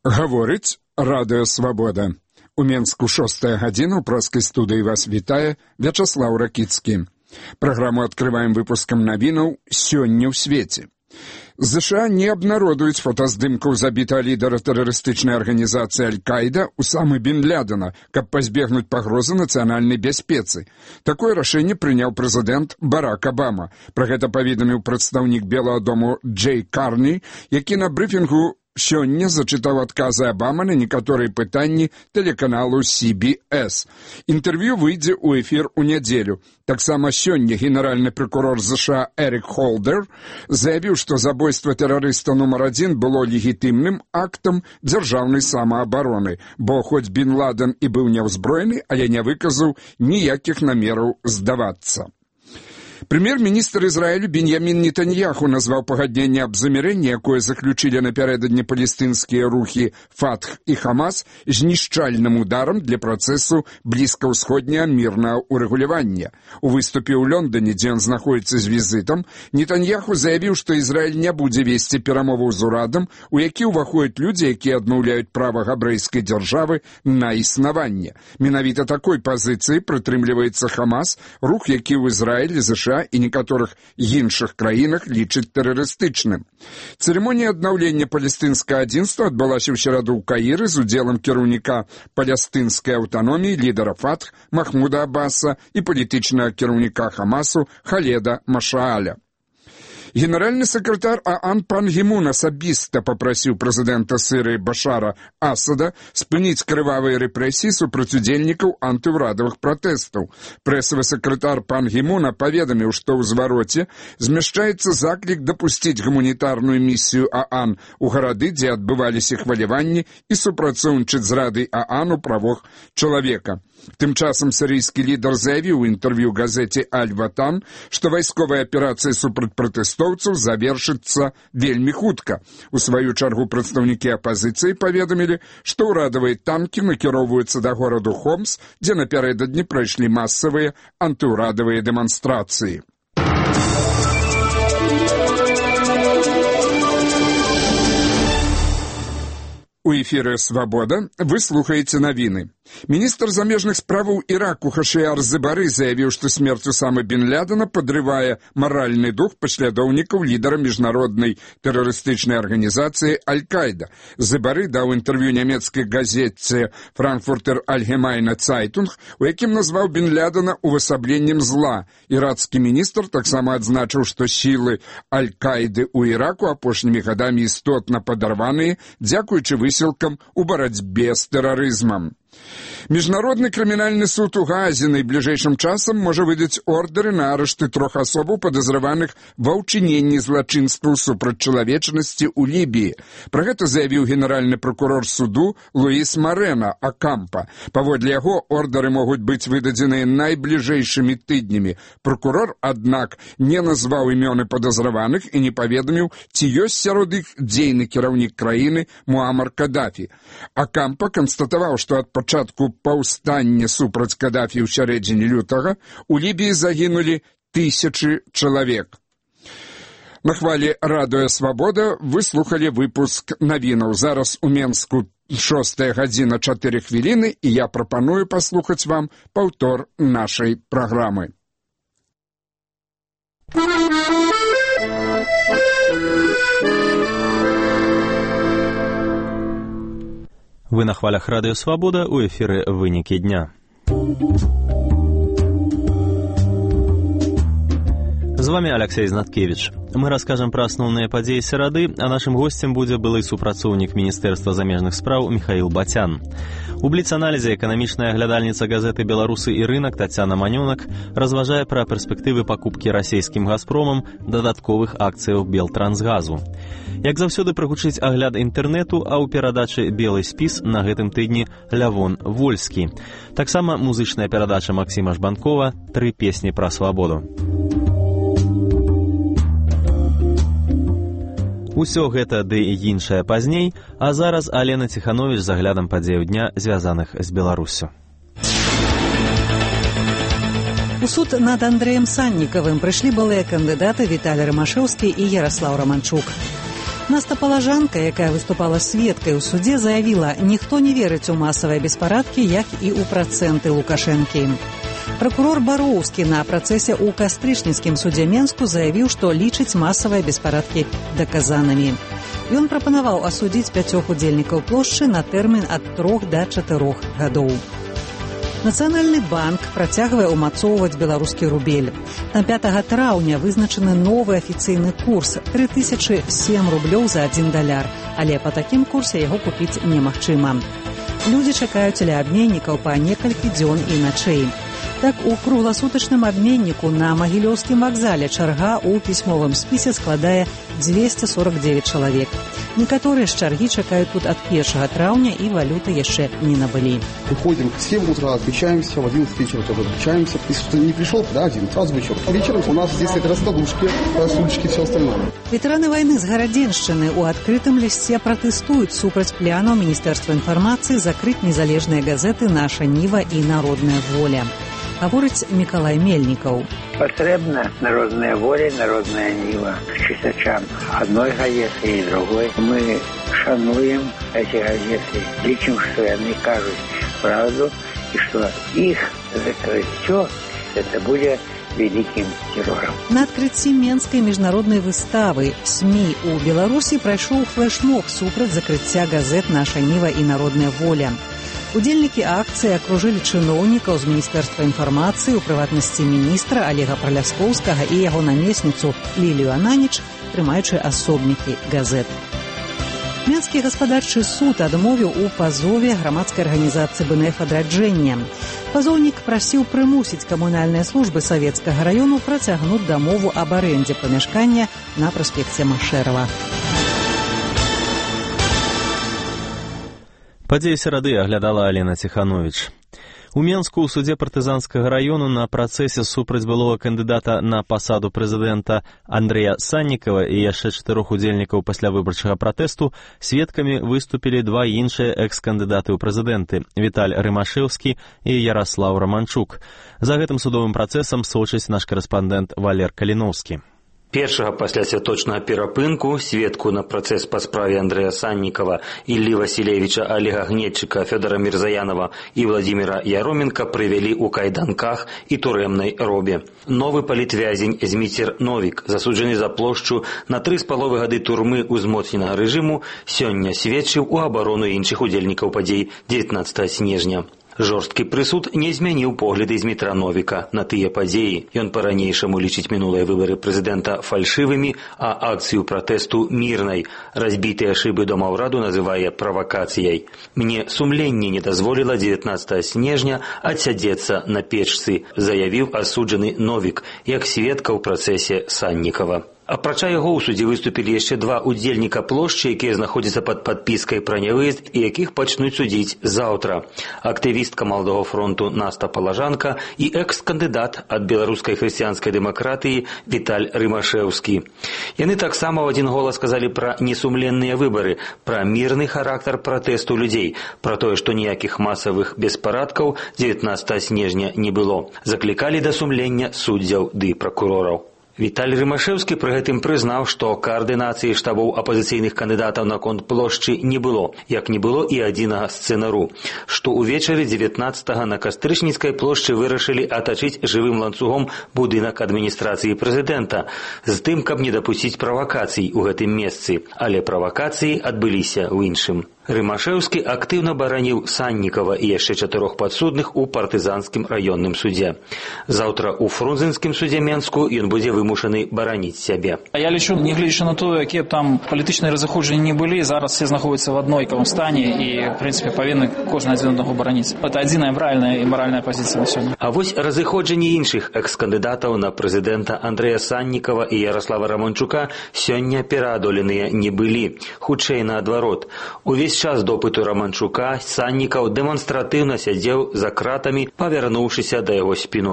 Гаворыць Радыё Свабода. У Менску 6 гадзіна, ў праскай студыі вас вітае Вячаслаў Ракіцкі. Праграму адкрываем выпускам навінаў «Сёння ў свеце». США не абнародуюць фотаздымкаў забітага лідара тэрарыстычнай арганізацыі Аль-Каіда Усамы бін Лядена, каб пазбегнуць пагрозы нацыянальнай бяспецы. Такое рашэнне прыняў прэзідэнт Барак Абама. Пра гэта паведаміў прадстаўнік Белага дому Джей Карні, які на брыфінгу сёння зачытаў адказы Абама на некаторыя пытанні тэлеканалу CBS. Інтэрв'ю выйдзе ў эфір у нядзелю. Таксама сёння генеральны прокурор США Эрік Холдер заявіў, што забойства тэрарыста нумар 1 было легітымным актам дзяржаўнай самаабароны, бо хоць Бін Ладен і быў няўзброены, але не выказаў ніякіх намераў здавацца. Прэм'ер-міністр Ізраілю Беньямін Нетаньяху назваў пагадненне аб замірэнні, якое заключылі напярэдадні палестынскія рухі Фатх і Хамас, знішчальным ударам для працэсу блізкаўсходняга мірнага ўрэгулявання. У выступе ў Лондоне, дзе ён знаходзіцца з візітам, Нетаньяху заявіў, што Ізраіль не будзе весці перамоваў з урадам, у які ўваходзяць людзі, якія адмаўляюць права габрэйскай дзяржавы на існаванне. Менавіта такой пазіцыі прытрымліваецца Хамас, рух, які ў Ізраілі, США і некаторых іншых краінах лічыць тэрарыстычным. Цырымонія аднаўлення палестынскага адзінства адбылася ў сераду ў Каіры з удзелам кіраўніка палестынскай аўтаноміі, лідара Фатх Махмуда Аббаса і палітычнага кіраўніка Хамасу Халеда Машааля. Генеральны сакратар ААН Пан Гі Мун асабіста папрасіў прэзідэнта Сірыі Башара Асада спыніць крывавыя рэпрэсіі супраць удзельнікаў антыўрадавых пратэстаў. Прэсавы сакратар Пан Гі Муна паведаміў, што ў звароце змяшчаецца заклік дапусціць гуманітарную місію ААН у гарады, дзе адбываліся хваляванні, і супрацоўнічаць з Радай ААН у правах чалавека. Тым часам сірыйскі лідар заявіў у інтэрв'ю газеце Аль-Ватан, што вайсковая аперацыя супраць пратэстоўцаў завершыцца вельмі хутка. У сваю чаргу прадстаўнікі апазіцыі паведамілі, што ўрадавыя танкі накіроўваюцца да гораду Хомс, дзе напярэдадні прайшлі масавыя антыўрадавыя дэманстрацыі. У эфіры «Свабода» вы слухаеце навіны. Міністр замежных справаў Іраку Хашыяр Зыбары заявіў, што смерць Усамы бін Лядена падрывае маральны дух паслядоўнікаў лідара міжнароднай тэрарыстычнай арганізацыі Аль-Каіда. Зыбары даў інтэрв'ю нямецкай газеце «Франкфуртер Альгемайне Цайтунг», у якім назваў бін Лядена увасабленнем зла. Ірацкі міністр таксама адзначыў, што сілы Аль-Каіды ў Іраку апошнімі гадамі істотна падарваныя, дзякуючы высілкам у барацьбе з тэрарызмам. Міжнародны крымінальны суд у Гаазе найбліжэйшым часам можа выдаць ордары на арышты 3 асобаў, падазраваных ва ўчыненні злачынстваў супраць чалавечнасці ў Лібіі. Пра гэта заявіў генеральны прокурор суду Луіс Марена Акампа. Паводле яго, ордары могуць быць выдадзеныя найбліжэйшымі тыднямі. Прокурор, аднак, не назваў імёны падазраваных і не паведаміў, ці ёсць сярод іх дзейны кіраўнік краіны Муамар Кадафі. Акампа канстатаваў, што ад пачатку паўстання супраць Кадафі ў сярэдзіне лютага у Лібіі загінулі 1000 чалавек. На хвалі Радыё Свабода вы слухалі выпуск навінаў. Зараз у Менску 6 гадзіна 4 хвіліны, і я прапаную паслухаць вам паўтор нашай праграмы. Вы на хвалях Радыё Свабода, у эфіры «Вынікі дня». З вами Алексей Знаткевич. Мы раскажем про основные падзеі серады, а нашим гостем будзе былы супрацоўнік Міністэрства замежных спраў Михаил Батян. У бліц-аналізе эканамічная глядальніца газеты «Беларусы і рынок» Тацяна Манёнак разважае пра перспектывы пакупкі расійскім «Газпромам» дадатковых акцыяў Белтрансгазу. Як заўсёды прагучыць агляд інтэрнэту, а ў перадачы «Белы спіс» на гэтым тыдні Лявон Вольскі. Таксама музычная перадача Максіма Жбанкова «Тры песні пра свабоду». Усё гэта ды і іншае пазней, а зараз Алена Ціхановіч з аглядам падзеяў дня, звязаных з Беларуссю. У суд над Андрэем Саннікавым прыйшлі былыя кандыдаты Віталій Рамашэўскі і Яраслаў Раманчук. Наста Палажанка, якая выступала сведкай у судзе, заявіла, ніхто не верыць у масавыя беспарадкі, як і ў працэнты Лукашэнкі. Пракурор Бароўскі на працэсе ў Кастрычніцкім судзе Менску заявіў, што лічыць масавыя беспарадкі даказанымі. Ён прапанаваў асудзіць 5 удзельнікаў плошчы на тэрмін ад 3 да 4 гадоў. Нацыянальны банк працягвае ўмацоўваць беларускі рубель. На 5 траўня вызначаны новы афіцыйны курс – 3007 рублёў за 1 даляр, але па такім курсе яго купіць немагчыма. Людзі чакаюць ля абменнікаў па некалькі дзён і начэй. Так, у кругласутачным абменніку на Магілёўскім вакзале чарга ў пісьмовым спісе складае 249 чалавек. Некаторыя з чаргі чакаюць тут ад 1 траўня і валюты яшчэ не набылі. Приходим в 7 утра, отмечаемся, в 11 вечера тоже отмечаемся. Если кто не пришел, да, один, сразу вечер. Вечером у нас здесь раскладушки, рассудочки, все остальное. Ветэраны вайны з Гарадзеншчыны ў адкрытым лісце пратэстуюць супраць планаў Міністэрства інфармацыі закрыць незалежныя газеты «Наша Ніва» і «Народная воля». Гаворыць Мікалай Мельнікаў. Патрэбна народная воля, народная Ніва чытачам адной газеты і другой. Мы шануем эти газеты, лічым, што яны кажуць правду і што іх закрыццё это будзе вялікім терорам. На адкрыцці Менскай міжнароднай выставы СМІ у Беларусі прайшоў флэшмоб супраць закрыцця газет «Наша Ніва» і «Народная воля». Удзельнікі акцыі акружылі чыноўнікаў з Міністэрства інфармацыі, у прыватнасці міністра Олега Праляскоўскага і яго намесніцу Лілію Ананіч, трымаючы асобнікі газет. Менскі гаспадарчы суд адмовіў у пазове грамадскай арганізацыі БНФ «Адраджэнне». Пазоўнік прасіў прымусіць камунальныя службы Савецкага раёну працягнуць дамову аб арэндзе памяшкання на праспекце Машэрава. Падзеі серады аглядала Алена Ціхановіч. У Менску ў судзе партызанскага раёну на працэсе супраць былога кандыдата на пасаду прэзідэнта Андрэя Саннікава і яшчэ 4 удзельнікаў паслявыбарчага пратэсту сведкамі выступілі 2 іншыя экс-кандыдаты ў прэзідэнты – Віталь Рымашэўскі і Яраслаў Раманчук. За гэтым судовым працэсам сочыць наш карэспандэнт Валер Каліноўскі. Першага пасля святочнага перапынку сведку на працэс па справе Андрэя Саннікава, Іллі Васілевіча, Олега Гнетчыка, Фёдора Мірзаянова і Владзіміра Яроменка прывялі ў кайданках і турэмнай робе. Новы палітвязень Зміцер Новік, засуджаны за плошчу на 3,5 гады турмы узмоцненага рэжыму, сёння сведчыў у абарону іншых удзельнікаў падзей 19 снежня. Жорсткі прысуд не змяніў погляды Змітра Новіка на тыя падзеі. Ён па-ранейшаму лічыць мінулыя выбары прэзідэнта фальшывымі, а акцыю пратэсту мірнай. Разбітыя шыбы домаўраду называе правакацыяй. Мне сумленне не дазволіла 19 снежня адсядзецца на печцы, заявіў асуджаны Новік, як сведка ў працэсе Саннікава. Апрача яго ў судзе выступілі яшчэ 2 удзельніка плошчы, якія знаходзяцца пад падпіскай пра нявыезд і якіх пачнуць судзіць заўтра. Актывістка Маладога фронту Наста Палажанка і экс-кандыдат ад беларускай хрысціянскай дэмакратыі Віталь Рымашэўскі. Яны таксама ў адзін голас сказалі пра несумленныя выбары, пра мірны характар пратэсту людзей, пра тое, што ніякіх масавых беспарадкаў 19 снежня не было. Заклікалі да сумлення суддзяў ды пракурораў. Віталь Рымашэўскі пры гэтым прызнаў, што каардынацыі штабоў апазіцыйных кандыдатаў наконт плошчы не было, як не было і адзінага сцэнару, што ўвечары 19-га на Кастрычніцкай плошчы вырашылі атачыць жывым ланцугом будынак адміністрацыі прэзідэнта, з тым, каб не дапусціць правакацый у гэтым месцы, але правакацыі адбыліся ў іншым. Рымашэўскі актыўна бараніў Саннікава і яшчэ 4 падсудных у партызанскім раённым судзе. Заўтра ў Фрунзенскім судзе Менску ён будзе вымушаны бараніць сябе. Я лічу, нягледзячы на тое, якія там палітычныя разыходжанні не былі, зараз все знаходзяцца в аднолькавым стане і, в прынцыпе, павінны кожны адзін аднаго бараніць. Это адзіная правільная і маральная пазіцыя на сёння. А вось разыходжанні іншых экс-кандыдатаў на прэзідэнта Андрэя Саннікава і Яраслава Раманчука сёння пераадоленыя не былі. Хутчэй наадварот. Увесь час допыту Раманчука Саннікаў дэманстратыўна сядзеў за кратамі, павярнуўшыся да яго спіною.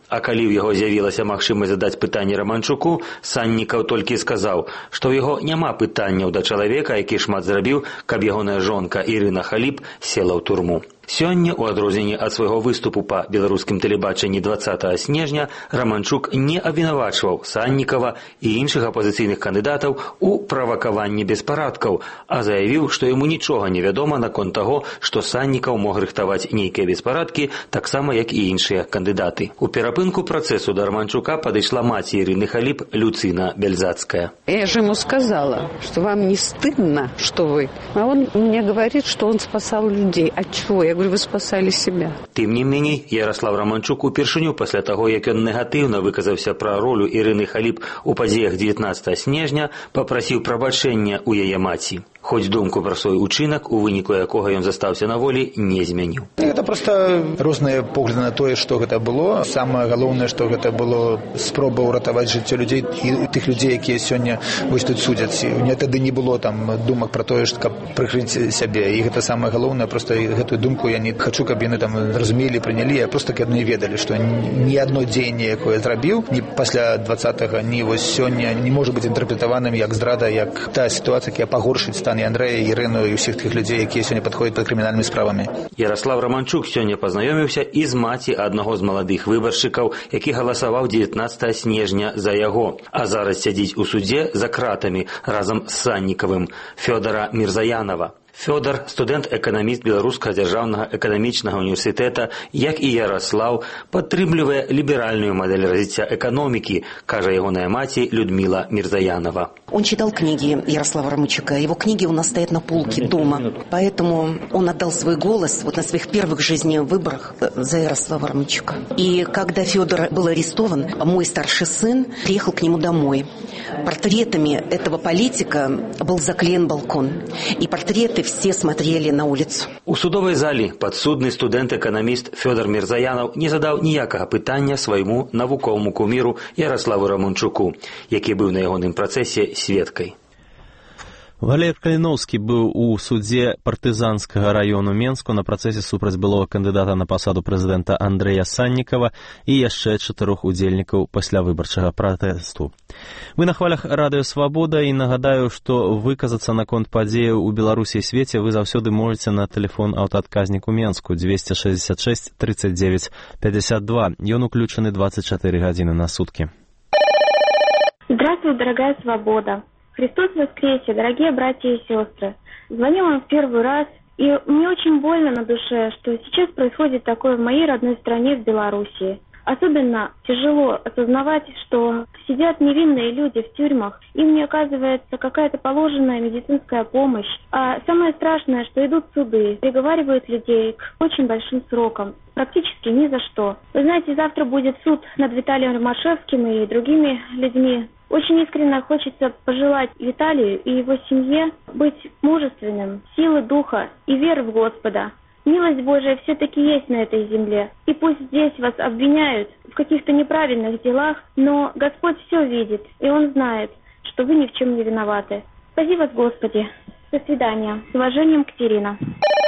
А калі ў яго з'явілася магчымасць задаць пытанне Романчуку, Саннікаў толькі сказаў, што ў яго няма пытанняў да чалавека, які шмат зрабіў, каб ягоная жонка Ірына Халіп села ў турму. Сёння, у адрозненне ад свайго выступу па беларускім тэлебачанні 20 снежня, Романчук не абвінавачваў Саннікава і іншых апазіцыйных кандыдатаў у правакаванні беспарадкаў, а заявіў, што яму нічога не вядома наконт таго, што Саннікаў мог рыхтаваць нейкія беспарадкі, таксама як і іншыя кандыдаты. У перапынку працэсу да Романчука падышла маці Ірыны Халіп Люцина Бельзацкая. Я же ему сказала, что вам не стыдно, что вы. А он мне говорит, что он спасал людей. От чего? Я говорю, вы спасали себя. Тым не меней, Ярослав Романчук упершыню пасля таго, як ён негатыўна выказаўся пра ролю Ірыны Халіп у падзеях 19 снежня, папрасіў прабачэння ў яе маці. Хоць думку пра свой учынак, у выніку якога ён застаўся на волі, не змяніў. Гэта проста розныя погляды на тое, што гэта было. Самае галоўнае, што гэта было спроба ўратаваць жыццё людзей і тых людзей, якія сёння вось тут судзяць. Мне тады не было там думак пра тое, каб прыкрыць сябе. І гэта самае галоўнае, проста гэтую думку я не хачу, каб яны там разумелі, прынялі, а проста каб яны ведалі, што ні адно дзеянне, якое зрабіў, ні пасля 20-го, ні вось сёння не можа быць інтэрпрэтаваным як здрада, як тая сітуацыя, якая пагоршыць стан і Андрэя, Ірыну і ўсіх тых людзей, якія сёння падходзяць пад крымінальнымі справамі. Ярослав Романчук сёння пазнаёміўся і з маці аднаго з маладых выбаршчыкаў, які галасаваў 19 снежня за яго, а зараз сядзіць у судзе за кратамі разам з Саннікавым, Фёдора Мірзаянова. Фёдор, студэнт-эканаміст Беларускага дзяржаўнага эканамічнага універсітэта, як і Ярослав, падтрымлівае ліберальную модель развития экономики, кажа ягоная маці Людмила Мирзаянова. Он читал книги Ярослава Романчука. Его книги у нас стоят на полке дома. Поэтому он отдал свой голос вот на своих первых жизненных выборах за Ярослава Романчука. И когда Фёдор был арестован, мой старший сын приехал к нему домой. Портретами этого политика был заклеен балкон. И портреты все смотрели на улицу. У судовай залі падсудны студэнт-эканаміст Фёдор Мирзаянов не задаў ніякага пытання свайму навуковаму куміру Ярославу Романчуку, які быў на ягоным працэсе сведкай. Валер Каліноўскі быў у судзе партызанскага раёну Менску на працэсе супраць былога кандыдата на пасаду прэзідэнта Андрэя Саннікава і яшчэ 4 удзельнікаў паслявыбарчага пратэсту. Вы на хвалях радыё «Свабода» і нагадаю, што выказацца наконт падзеяў у Беларусі і свеце вы заўсёды можаце на тэлефон аўтаадказнік у Менску 266 39 52. Ён уключаны 24 гадзіны на суткі. Здравствуй, дорогая «Свобода». Христос воскресе, дорогие братья и сестры. Звоню вам в первый раз, и мне очень больно на душе, что сейчас происходит такое в моей родной стране, в Белоруссии. Особенно тяжело осознавать, что сидят невинные люди в тюрьмах, им не оказывается какая-то положенная медицинская помощь. А самое страшное, что идут суды, приговаривают людей к очень большим срокам, практически ни за что. Вы знаете, завтра будет суд над Виталием Ромашевским и другими людьми. Очень искренне хочется пожелать Виталию и его семье быть мужественным, силы духа и веры в Господа. Милость Божия все-таки есть на этой земле. И пусть здесь вас обвиняют в каких-то неправильных делах, но Господь все видит, и Он знает, что вы ни в чем не виноваты. Спаси вас, Господи. До свидания. С уважением, Катерина.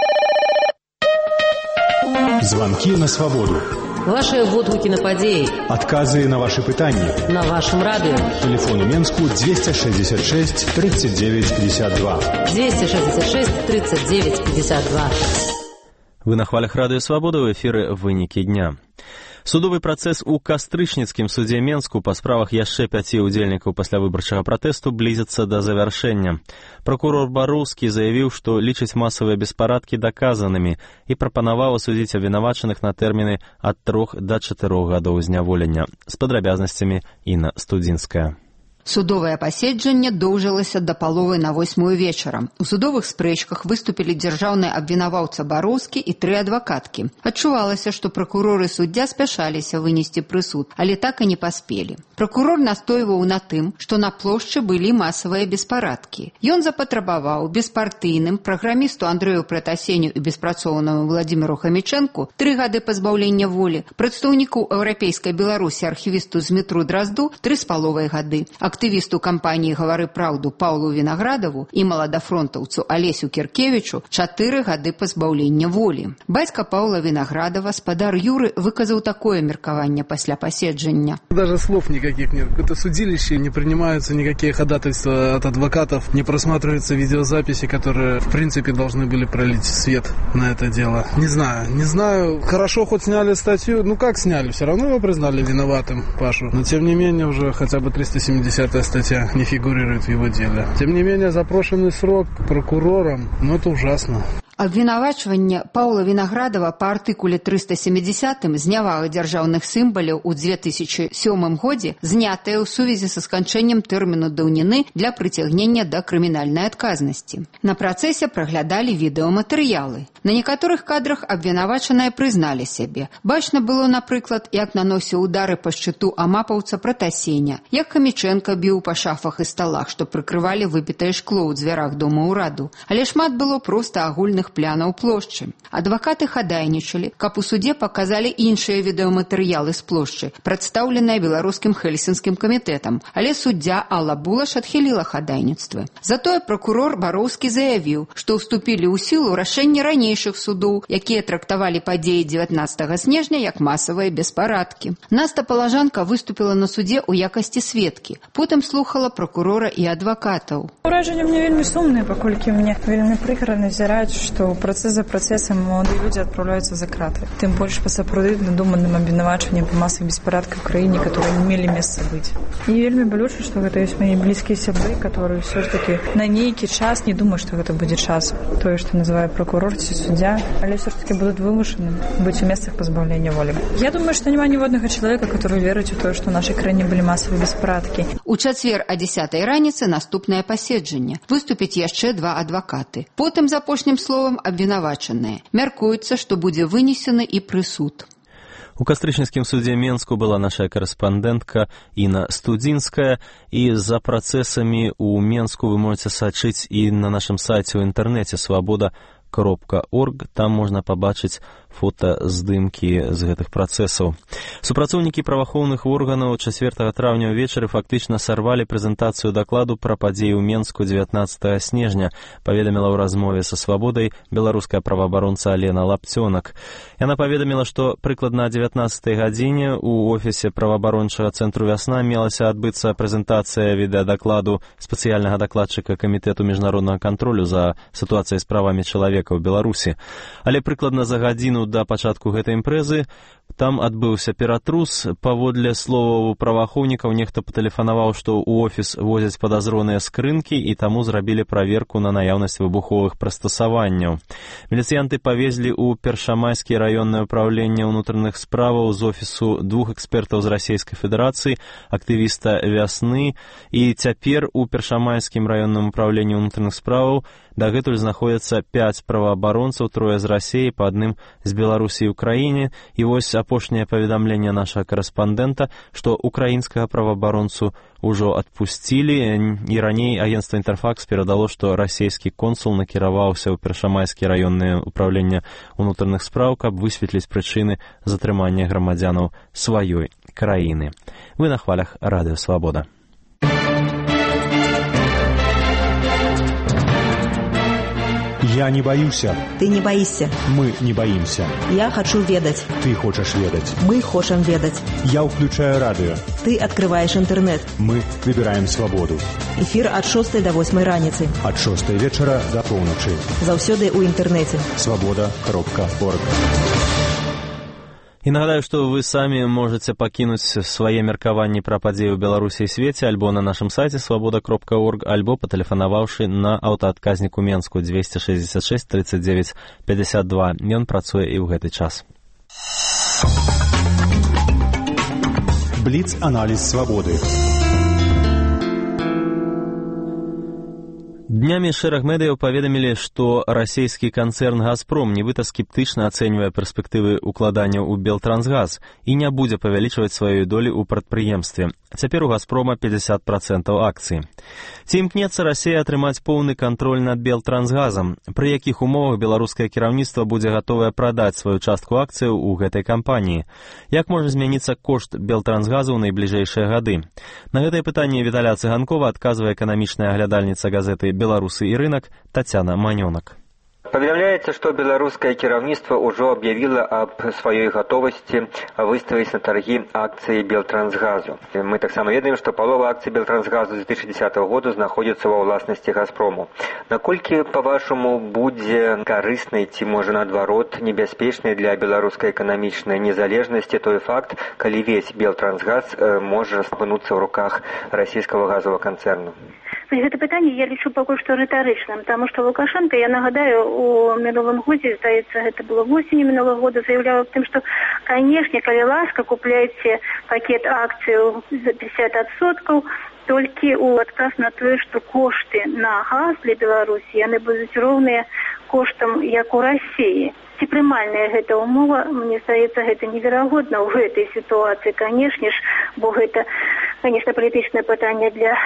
Звонки на свободу. Ваши водгукі на падзеі. Адказы на ваши пытанні. На вашем радио. Телефон у Менску 266 39 52. 266 39 52. Вы на хвалях радыё «Свабода», ў эфіры «Вынікі дня». Судовы працэс у Кастрычніцкім судзе Менску па справах яшчэ 5 удзельнікаў паслявыбарчага пратэсту блізіцца да завяршэння. Пракурор Бароўскі заявіў, што лічыць масавыя беспарадкі даказанымі і прапанаваў асудзіць абвінавачаных на тэрміны ад 3 да 4 гадоў зняволення. З падрабязнасцямі Інна Студзінская. Судовае паседжанне доўжылася да паловы на 8 вечара. У судовых спрэчках выступілі дзяржаўны абвінаваўца Бароўскі і 3 адвакаткі. Адчувалася, што пракурор і суддзя спяшаліся вынесці прысуд, але так і не паспелі. Пракурор настойваў на тым, што на плошчы былі масавыя беспарадкі. Ён запатрабаваў беспартыйным праграмісту Андрэю Пратасеню і беспрацоўнаму Владзіміру Хамічэнку 3 гады пазбаўлення волі, прадстаўніку еўрапейскай Беларусі архівісту Змітру Дразду 3,5 гады, а актывісту кампаніі «Гавары праўду» Паўлу Вінаградаву і маладафронтаўцу Алесю Кіркевічу 4 гады пазбаўлення волі. Бацька Паўла Вінаградава, спадар Юры, выказаў такое меркаванне пасля паседжання. Даже слов никаких нет. Это судилище, не принимаются никакие ходатайства от адвокатов, не просматриваются видеозаписи, которые, в принципе, должны были пролить свет на это дело. Не знаю. Хорошо, хоть сняли статью. Ну, как сняли? Все равно его признали виноватым, Пашу. Но, тем не менее, уже хотя бы 370-я статья не фигурирует в его деле. Тем не менее, запрошенный срок прокурором, ну, это ужасно. Абвінавачванне Паўла Вінаградава па артыкуле 370 знявага дзяржаўных сімваляў у 2007 годзе знятае ў сувязі са сканчэннем тэрміну даўніны для прыцягнення да крымінальнай адказнасці. На працэсе праглядалі відэаматэрыялы. На некаторых кадрах абвінавачаныя прызналі сябе. Бачна было, напрыклад, як наносіў удары па шчыту амапаўца Пратасеня, як Камічэнка біў па шафах і сталах, што прыкрывалі выбітае шкло ў дзвярах дома ўраду. Але шмат было проста агульных плянаў плошчы. Адвакаты хадайнічалі, каб у суде паказалі іншыя відэаматэрыялы з плошчы, прадстаўленыя беларускім хельсінскім камітэтам, але суддзя Алла Булаш адхіліла хадайніцтвы. Затое пракурор Бароўскі заявіў, што ўступілі ў сілу рашэнні ранейшых судоў, якія трактавалі падзеі 19 снежня як масавыя беспарадкі. Наста Палажанка выступіла на судзе ў якасці сведкі, потым слухала пракурора і адвакатаў. Уражанне мне вельмі сумнае, паколькі мне вельмі прыкра назіраць, што працэс за працэсам маладыя людзі адпраўляюцца за краты. Тым больш па сапраўды надуманым абвінавачваннем па масавых беспарадках у краіне, которые не мелі месца быць. І вельмі балюча, што гэта ёсць мае блізкія сябры, которые ўсё ж таки на нейкі час, не думаю, што гэта будзе час, тое, што называе прокурор ці суддзя, але ўсё ж таки будуць вымушаны быць у месцах пазбаўлення волі. Я думаю, што няма ніводнага чалавека, который верыць у тое, што ў нашай краіне былі масавыя беспарадкі. У чацвер о 10 раніцы наступнае паседжанне. Выступяць яшчэ 2 адвакаты. Потым, за апошнім словам, абвінавачаныя. Мяркуецца, што будзе вынесены і прысуд. У кастрычніцкім судзе Менску была наша карэспандэнтка Інна Студзінская, і за працэсамі ў Менску вы можете сачыць і на нашым сайце ў інтэрнэце свабода.орг. Там можна пабачыць фотаздымкі з гэтых працэсаў. Супрацоўнікі праваахоўных органаў 4 траўня ўвечары фактычна сарвалі прэзентацыю дакладу пра падзеі ў Менску 19 снежня, паведаміла ў размове са «Свабодай» беларуская праваабаронца Алена Лапцёнак. Яна паведаміла, што прыкладна 19 гадзіне ў офісе праваабарончага цэнтру «Вясна» мелася адбыцца прэзентацыя відэадакладу спецыяльнага дакладчыка Камітэту міжнароднага кантролю за сітуацыяй з правамі чалавека ў Беларусі. Але прыкладна за гадзіну да пачатку гэтай імпрэзы там адбыўся ператрус. Паводле словаў праваахоўнікаў, нехта патэлефанаваў, што ў офіс возяць падазроныя скрынкі, і таму зрабілі праверку на наяўнасць выбуховых прыстасаванняў. Міліцыянты павезлі ў Першамайскі раённае ўпраўленне ўнутраных справаў з офісу 2 экспертаў з Расійскай Федэрацыі, актывіста «Вясны», і цяпер у Першамайскім раённым ўпраўленні ўнутраных справаў дагэтуль знаходзяцца 5 праваабаронцаў, 3 з Расіі, па адным з Беларусі і Украіне. І вось апошняе паведамленне нашага карэспандэнта, што украінскага праваабаронцу ўжо адпусцілі, і раней агенцтва «Інтэрфакс» перадало, што расійскі консул накіраваўся ў Першамайскі раённае ўпраўленне ўнутраных спраў, каб высветліць прычыны затрымання грамадзянаў сваёй краіны. Вы на хвалях Радыё Свабода. Я не боюся. Ты не боишься. Мы не боимся. Я хочу ведать. Ты хочешь ведать. Мы хочем ведать. Я включаю радио. Ты открываешь интернет. Мы выбираем свободу. Эфир от 6 до 8 раніцы. От 6 вечера до полночи. Заўсёды ў інтэрнэце. Свобода.орг. І нагадаю, што вы самі можаце пакінуць свае меркаванні пра падзеі ў Беларусі і свеце альбо на нашым сайце свабода.орг, альбо патэлефанаваўшы на аўтаадказніку Менску 266 39 52. Ён працуе і ў гэты час. Бліц-аналіз свабоды. Днямі шэраг медыяў паведамілі, што расійскі канцэрн «Газпром» нібыта скептычна ацэньвае перспектывы укладання ў «Белтрансгаз» і не будзе павялічваць сваёй долі ў прадпрыемстве. Цяпер у «Газпрома» 50% акцый. Ці імкнецца Расія атрымаць поўны кантроль над «Белтрансгазам»? Пры якіх умовах беларускае кіраўніцтва будзе гатовае прадаць сваю частку акцыяў у гэтай кампаніі? Як можа змяніцца кошт «Белтрансгазу» ў найбліжэйшыя гады? На гэтае пытанне Віталя Цыганкова адказвае эканамічная аглядальніца газеты «Беларусы і рынок» Тацяна Манёнак. Паведамляецца, што беларускае кіраўніцтва ўжо аб'явіла аб сваёй гатовасці выставіць на таргі акцыі «Белтрансгазу». Мы таксама ведаем, што палова акцый «Белтрансгазу» з 2010 году знаходзіцца ва ўласнасці «Газпрому». Наколькі, па-вашаму, будзе карыснай ці, можа, наадварот, небяспечнай для беларускай эканамічнай незалежнасці той факт, калі весь «Белтрансгаз» можа апынуцца ў руках расійскага газовага канцэрну? Гэта пытанне я лічу пакуль што рытарычным, таму што Лукашенко, я нагадаю, у мінулым годзе, здаецца, гэта было восенню мінулого года, заяўляў аб тым, што, канешне, калі ласка, купляйце пакет акцыяў за 50%, толькі ў адказ на тое, што кошты на газ для Беларусі, яны будуць роўныя коштам, як у Расіі. Ці прымальная гэта умова, мне здаецца, гэта неверагодна ў гэтай сітуацыі, канешне ж, бо гэта, конечно, палітычнае пытанне для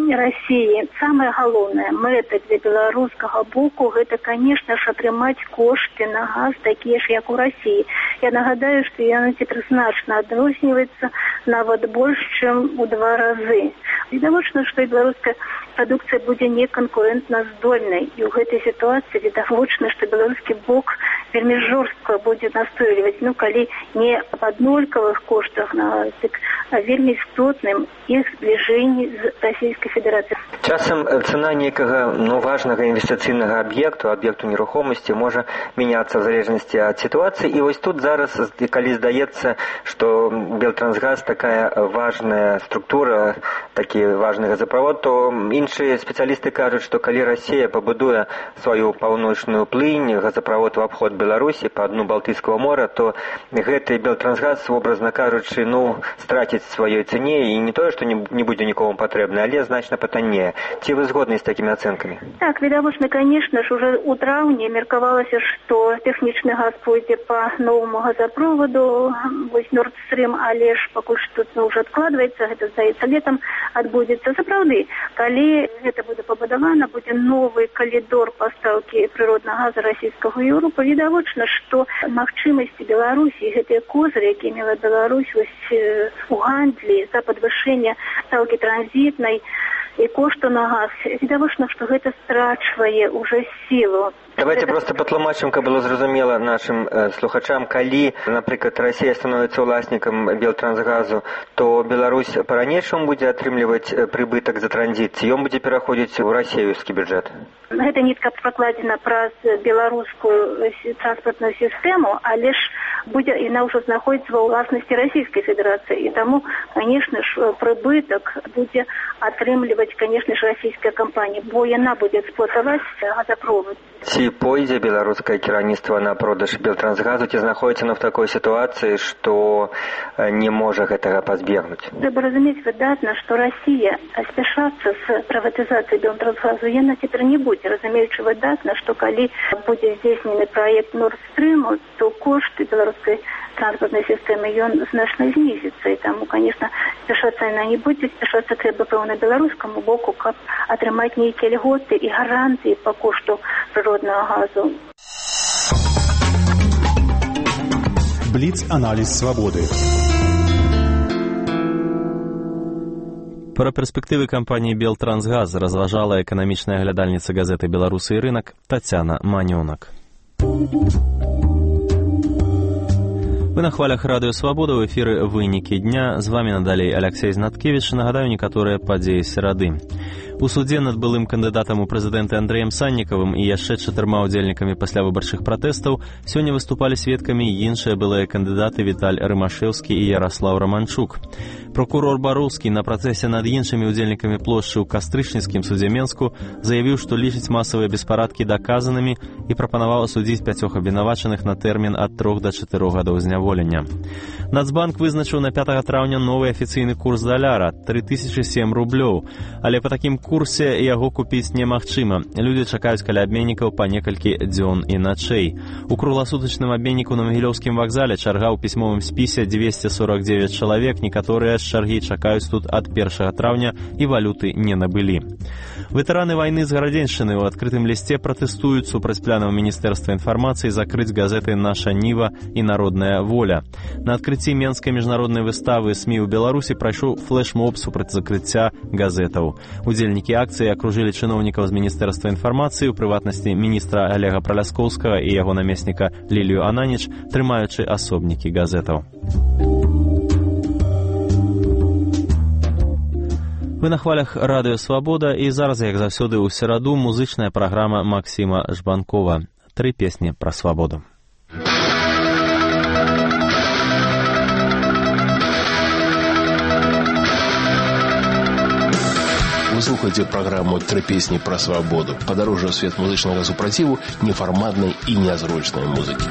Расіі. Самае галоўнае мэта для беларускага боку гэта, конечно ж, атрымаць кошты на газ такія ж, як у Расіі. Я нагадаю, што яны цяпер значна адрозніваецца нават больш, чым у 2 разы. Відавочна, што і беларуская прадукцыя будзе неканкурэнтна здольнай. І ў гэтай сітуацыі відавочна, што беларускі бок вельмі жорстка будзе настойліваць, калі не аб аднолькавых коштах на газ, а вельмі істотным іх збліжэнні з Расійскай Федэрацыяй. Часам цана нейкага важнага інвестыцыйнага аб'екту нерухомасці можа мяняцца в залежнасці ад сітуацыі. І вось тут зараз, калі здаецца, што Белтрансгаз такая важная структура, такі важны газопровод, то іншыя спецыялісты кажуць, што калі Расія пабудуе сваю паўночную плынь, газопровод в абход Беларусі па дну Балтыйскага мора, то гэты Белтрансгаз, образна кажучы, страціць сваёй цане і не тое, што не будзе нікому патрэбны, але значна патаннее. Ці вы згодны з такімі ацэнкамі? Так, відавочна, конечно ж, уже у траўні меркавалася, што тэхнічны газ пойдзе па новаму газопроводу, вось Nord Stream, але ж пакуль што ўжо адкладваецца, гэта, здаецца, летам адбудзецца. Сапраўды, калі гэта будзе пабудавана, будзе новы калідор пастаўкі прыроднага газа расійскага ў Еўропу, відавочна, што магчымасці Беларусі, гэтыя козыры, якія мела Беларусь у гандлі за падвышэнне стаўкі транзітнай і кошту на газ, відавочна, што гэта страчвае уже сілу. Давайте просто патлумачым, каб было зразумела нашим слухачам, калі, напрыклад, Расія становіцца ўласнікам Белтрансгазу, то Беларусь па-ранейшаму будзе атрымліваць прыбытак за транзіт, ці ён будзе пераходзіць у расійскі бюджэт? Гэта нітка пракладзена праз беларускую транспартную сістэму, але ж будзе яна ўжо знаходзіцца ва ўласнасці Расійскай Федэрацыі. І таму, конечно ж, прыбытак будзе атрымліваць, конечно ж, расійская кампанія, бо яна будзе эксплуатаваць газопровод. Ці пойдзе беларускае кіраўніцтва на продаж Белтрансгазу, ці знаходзіцца в такой сітуацыі, што не можа гэтага пазбегнуць? Трэба разумець выдатна, што Расія спяшацца з прыватызацыяй Белтрансгазу яна цяпер не будзе, разумеючы выдатна, што калі будзе здзейснены праект Nord Stream, то кошты беларускай транспартнай сістэмы ён значна знізіцца. І таму, конечно, спяшацца яна не будзе, спяшацца трэба пэўна беларускаму боку, каб атрымаць нейкія льготы і гарантыі па кошту прыроднага газу. Бліц-аналіз свабоды. Пра перспектывы кампаніі «Белтрансгаз» разважала эканамічная аглядальніца газеты «Беларусы і рынок» Тацяна Манёнак. Вы на хвалях радыё «Свабода», ў эфіры «Вынікі дня». З вамі надалей Алексей Знаткевіч. Нагадаю некаторыя падзеі серады. У судзе над былым кандыдатам у прэзідэнты Андрэем Саннікавым і яшчэ 4 удзельнікамі паслявыбарчых пратэстаў сёння выступалі сведкамі іншыя былыя кандыдаты Віталь Рымашэўскі і Яраслаў Раманчук. Прокурор Бароўскі на працэсе над іншымі ўдзельнікамі плошчы ў кастрычніцкім судзе Менску заявіў, што лічыць масавыя беспарадкі даказанымі і прапанаваў асудзіць 5 абвінавачаных на тэрмін ад 3 до 4 гадоў зняволення. Нацбанк вызначыў на 5 траўня новы афіцыйны курс даляра – 3007 рублёў, але па такім курсе яго купіць немагчыма. Людзі чакаюць каля абменнікаў па некалькі дзён і начэй. У кругласутачным абменніку на Магілёўскім вакзале чарга ў пісьмовым спісе 249 чалавек, некаторыя з чаргі чакаюць тут ад 1 траўня і валюты не набылі. Ветэраны вайны з Гарадзеншчыны ў адкрытым лісце пратэстуюць супраць планаў Міністэрства інфармацыі закрыць газеты «Наша Ніва» і «Народная воля». На адкрыцці Менскай міжнароднай выставы СМІ ў Беларусі прайшоў флэш-моб супраць закрыцця газетаў. Удзельнікі акцыі акружылі чыноўнікаў з Міністэрства інфармацыі, у прыватнасці міністра Олега Праляскоўскага і яго намесніка Лілію Ананіч, трымаючы асобнікі газетаў. Вы на хвалях радыё «Свабода» і зараз, як заўсёды, у сераду музычная праграма Максіма Жбанкова. 3 песні пра свабоду. Вы слухаете программу «Три песни про свободу». Подороже в свет музычного супротиву неформатной и незручной музыки.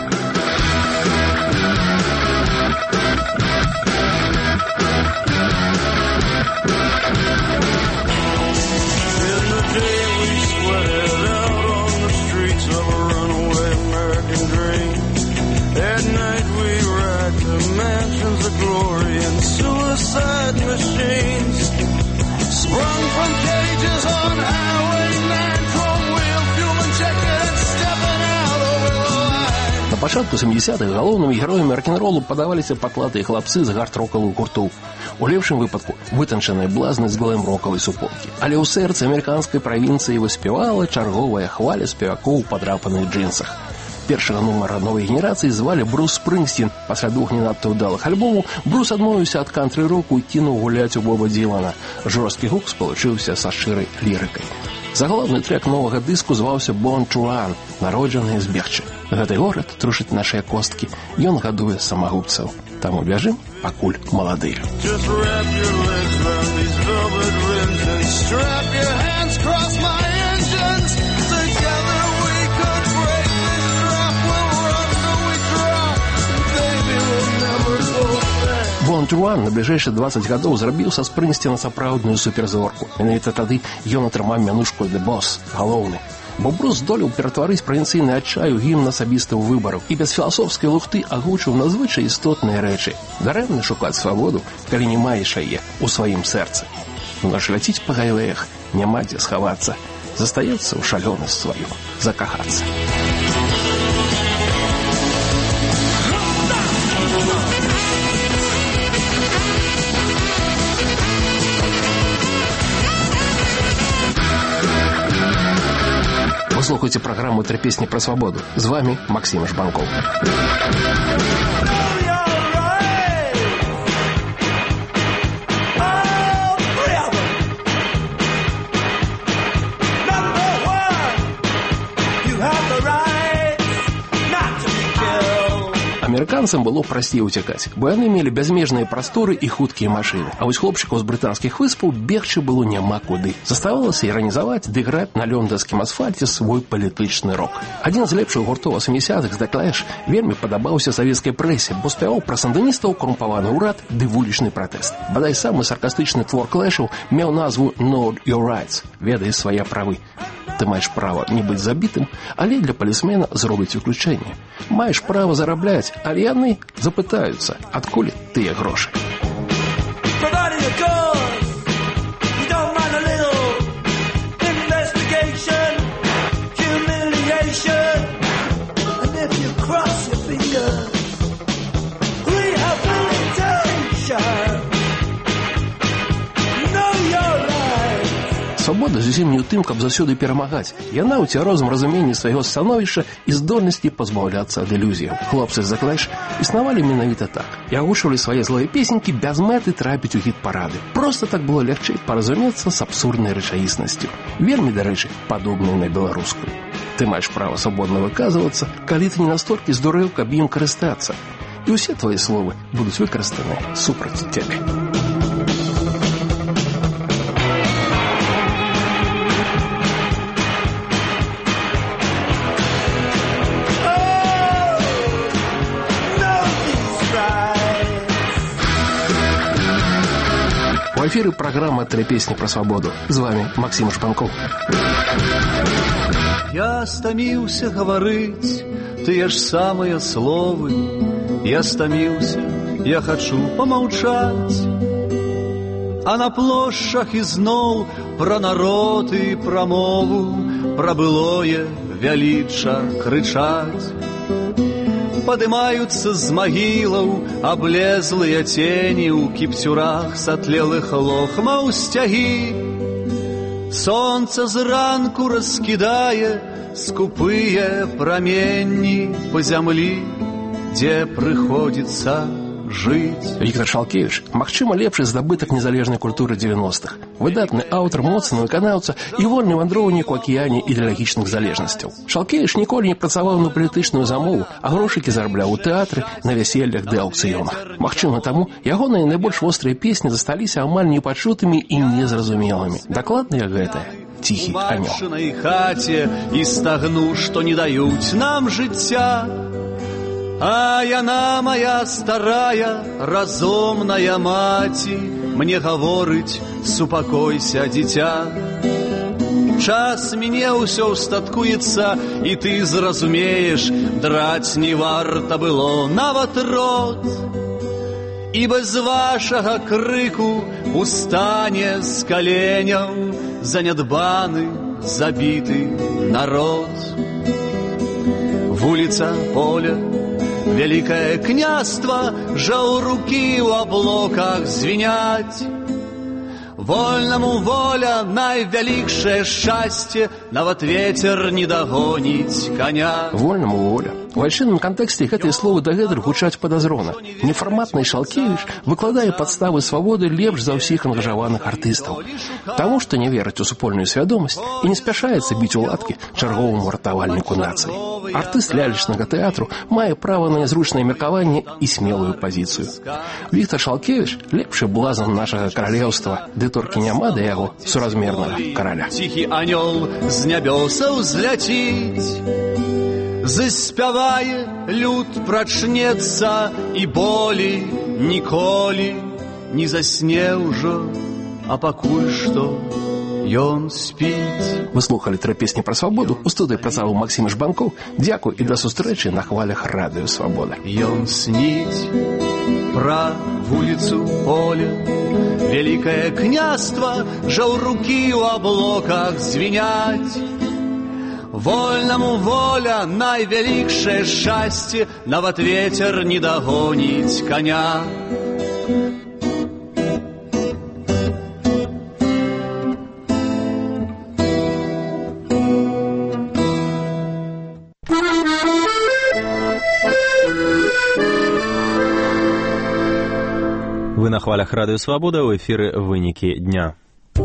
На пачатку 70-х галоўнымі героямі рок-н-ролу падаваліся патлатыя хлапцы з гард-рокавых гуртоў. У лепшым выпадку вытанчаныя блазны з глэм-рокавай суполкі. Але ў сэрцы амерыканскай правінцыі выспявала чарговая хваля спевакоў у падрапаных джинсах. Першага нумара новай генерацыі звалі Брус Спрынгсцін. Пасля 2 не надта ўдалых альбомаў Брус адмовіўся ад кантры-року і кінуў гуляць у Боба Ділана. Жорсткі гук спалучыўся са шчырай лірыкай. Загалоўны трек новага дыску зваўся «Born to Run», народжаны збегчы. Гэты горад трушыць нашыя косткі, ён гадуе самагубцаў. Таму бяжым, пакуль маладыя. Born to Run на бліжэйшыя 20 гадоў зрабіў са Спрынгсціна сапраўдную суперзорку. Менавіта тады ён атрымаў мянушку «The Boss» – галоўны. Бо Брус здолеў ператварыць правінцыйны адчай у гімн асабістых выбараў і без філасофскай лухты агучыў надзвычай істотныя рэчы. Дарэмна шукаць свабоду, калі не маеш яе ў сваім сэрцы. Наш ляціць па гайлеях, няма дзе схавацца. Застаецца ў шалёнасць сваю закахацца. Вы слухаете программу «Три песни про свободу». С вами Максим Жбанков. Амерыканцам было прасцей уцякаць, бо яны мелі бязмежныя прасторы і хуткія машыны. А вось хлопчыкаў з брытанскіх выспаў бегчы было няма куды. Заставалася іранізаваць ды граць на лёнданскім асфальце свой палітычны рок. Адзін з лепшых гуртоў 80-х, The Clash, вельмі падабаўся савецкай прэсе, бо спяваў пра сандыністаў, карумпаваны ўрад ды вулічны пратэст. Бадай самы саркастычны твор Клэшаў меў назву «Know Your Rights» – «Ведай свае правы». Ты маеш права не быць забітым, але для палісмена зробяць выключэнне. Маеш права зарабляць, але яны запытаюцца, адкуль тыя грошы. Свабода зусім не ў тым, каб заўсёды перамагаць. Яна ў цвярозым разуменні свайго становішча і здольнасці пазбаўляцца ад ілюзіяў. Хлопцы з The Clash існавалі менавіта так. І агучвалі свае злыя песенькі без мэты трапіць у хіт-парады. Проста так было лягчэй паразумецца з абсурднай рэчаіснасцю. Вельмі, дарэчы, падобнай на беларускую. Ты маеш права свабодна выказвацца, калі ты не настолькі здурэў, каб ім карыстацца. І ўсе твои словы будуць выкарыстаны супраць цябе. эфире программа «Три песни про свободу». С вами Максим Шпанков. Я стаміўся гаварыць тыя ж самыя словы. Я стаміўся, я хачу памаўчаць. А на плошчах ізноў пра народ і пра мову, пра былое вяліча крычаць. Падымаюцца з магілаў аблезлыя цені ў кіпцюрах сатлелых лохмаў сцягі. Сонца зранку раскідае скупыя праменні па зямлі, дзе прыходзіцца жыць. Віктор Шалкевіч, магчыма, лепшы здабытак незалежнай культуры 90-х. Выдатны аўтар, моцны выканаўца і вольны вандроўнік у акіяне ідэалагічных залежнасцяў. Шалкевіч ніколі не працаваў на палітычную замову, а грошыкі зарабляў у тэатры, на вяселлях ды аўкцыёнах. Магчыма, таму ягоныя найбольш вострыя песні засталіся амаль непачутымі і незразумелымі. Дакладна як гэтая «Ціхі анёл». У матчынай хаце і стагну, што не даюць нам жыцця. А яна, моя старая, разумная маці, мне гаворыць: супакойся, дзіця. Час мне ўсё устаткуецца, і ты зразумееш, драць не варта было нават рот. І без вашага крыку устане з каленяў занядбаны, забіты народ. Вуліца, поле, Вялікае княства, жаўрукі ў аблоках звіняць. Вольнаму воля, найвялікшае шчасце, нават вецер не дагоніць коня. Вольнаму воля. У айчынным кантэксце гэтыя словы дагэтуль гучаць падазрона. Нефарматны Шалкевіч выкладае падставы свабоды лепш за ўсіх ангажаваных артыстаў. Таму што не верыць у супольную свядомасць і не спяшаецца біць у ладкі чарговаму ратавальніку нацыі. Артыст лялечнага тэатру мае права на нязручнае меркаванне і смелую пазіцыю. Віктор Шалкевіч лепшы блазан нашага каралеўства, ды толькі няма да яго суразмернага караля. Ціхі анёл з нябёсаў зляціць, заспявае, люд прачнецца, і болей ніколі не засне ўжо, а пакуль што ён спіць. Вы слухали «Тры песні пра свабоду». У студыі працаваў Максім Жбанкоў. Дзякуй і да сустрэчы на хвалях радыё «Свабода». Ён сніць пра вуліцу, поле, вялікае княства, жаўрукі ў аблоках звіняць. Вольнаму воля, найвялікшае шчасце, нават вецер не дагоніць коня. Вы на хвалях радыё «Свабода», ў эфіры «Вынікі дня».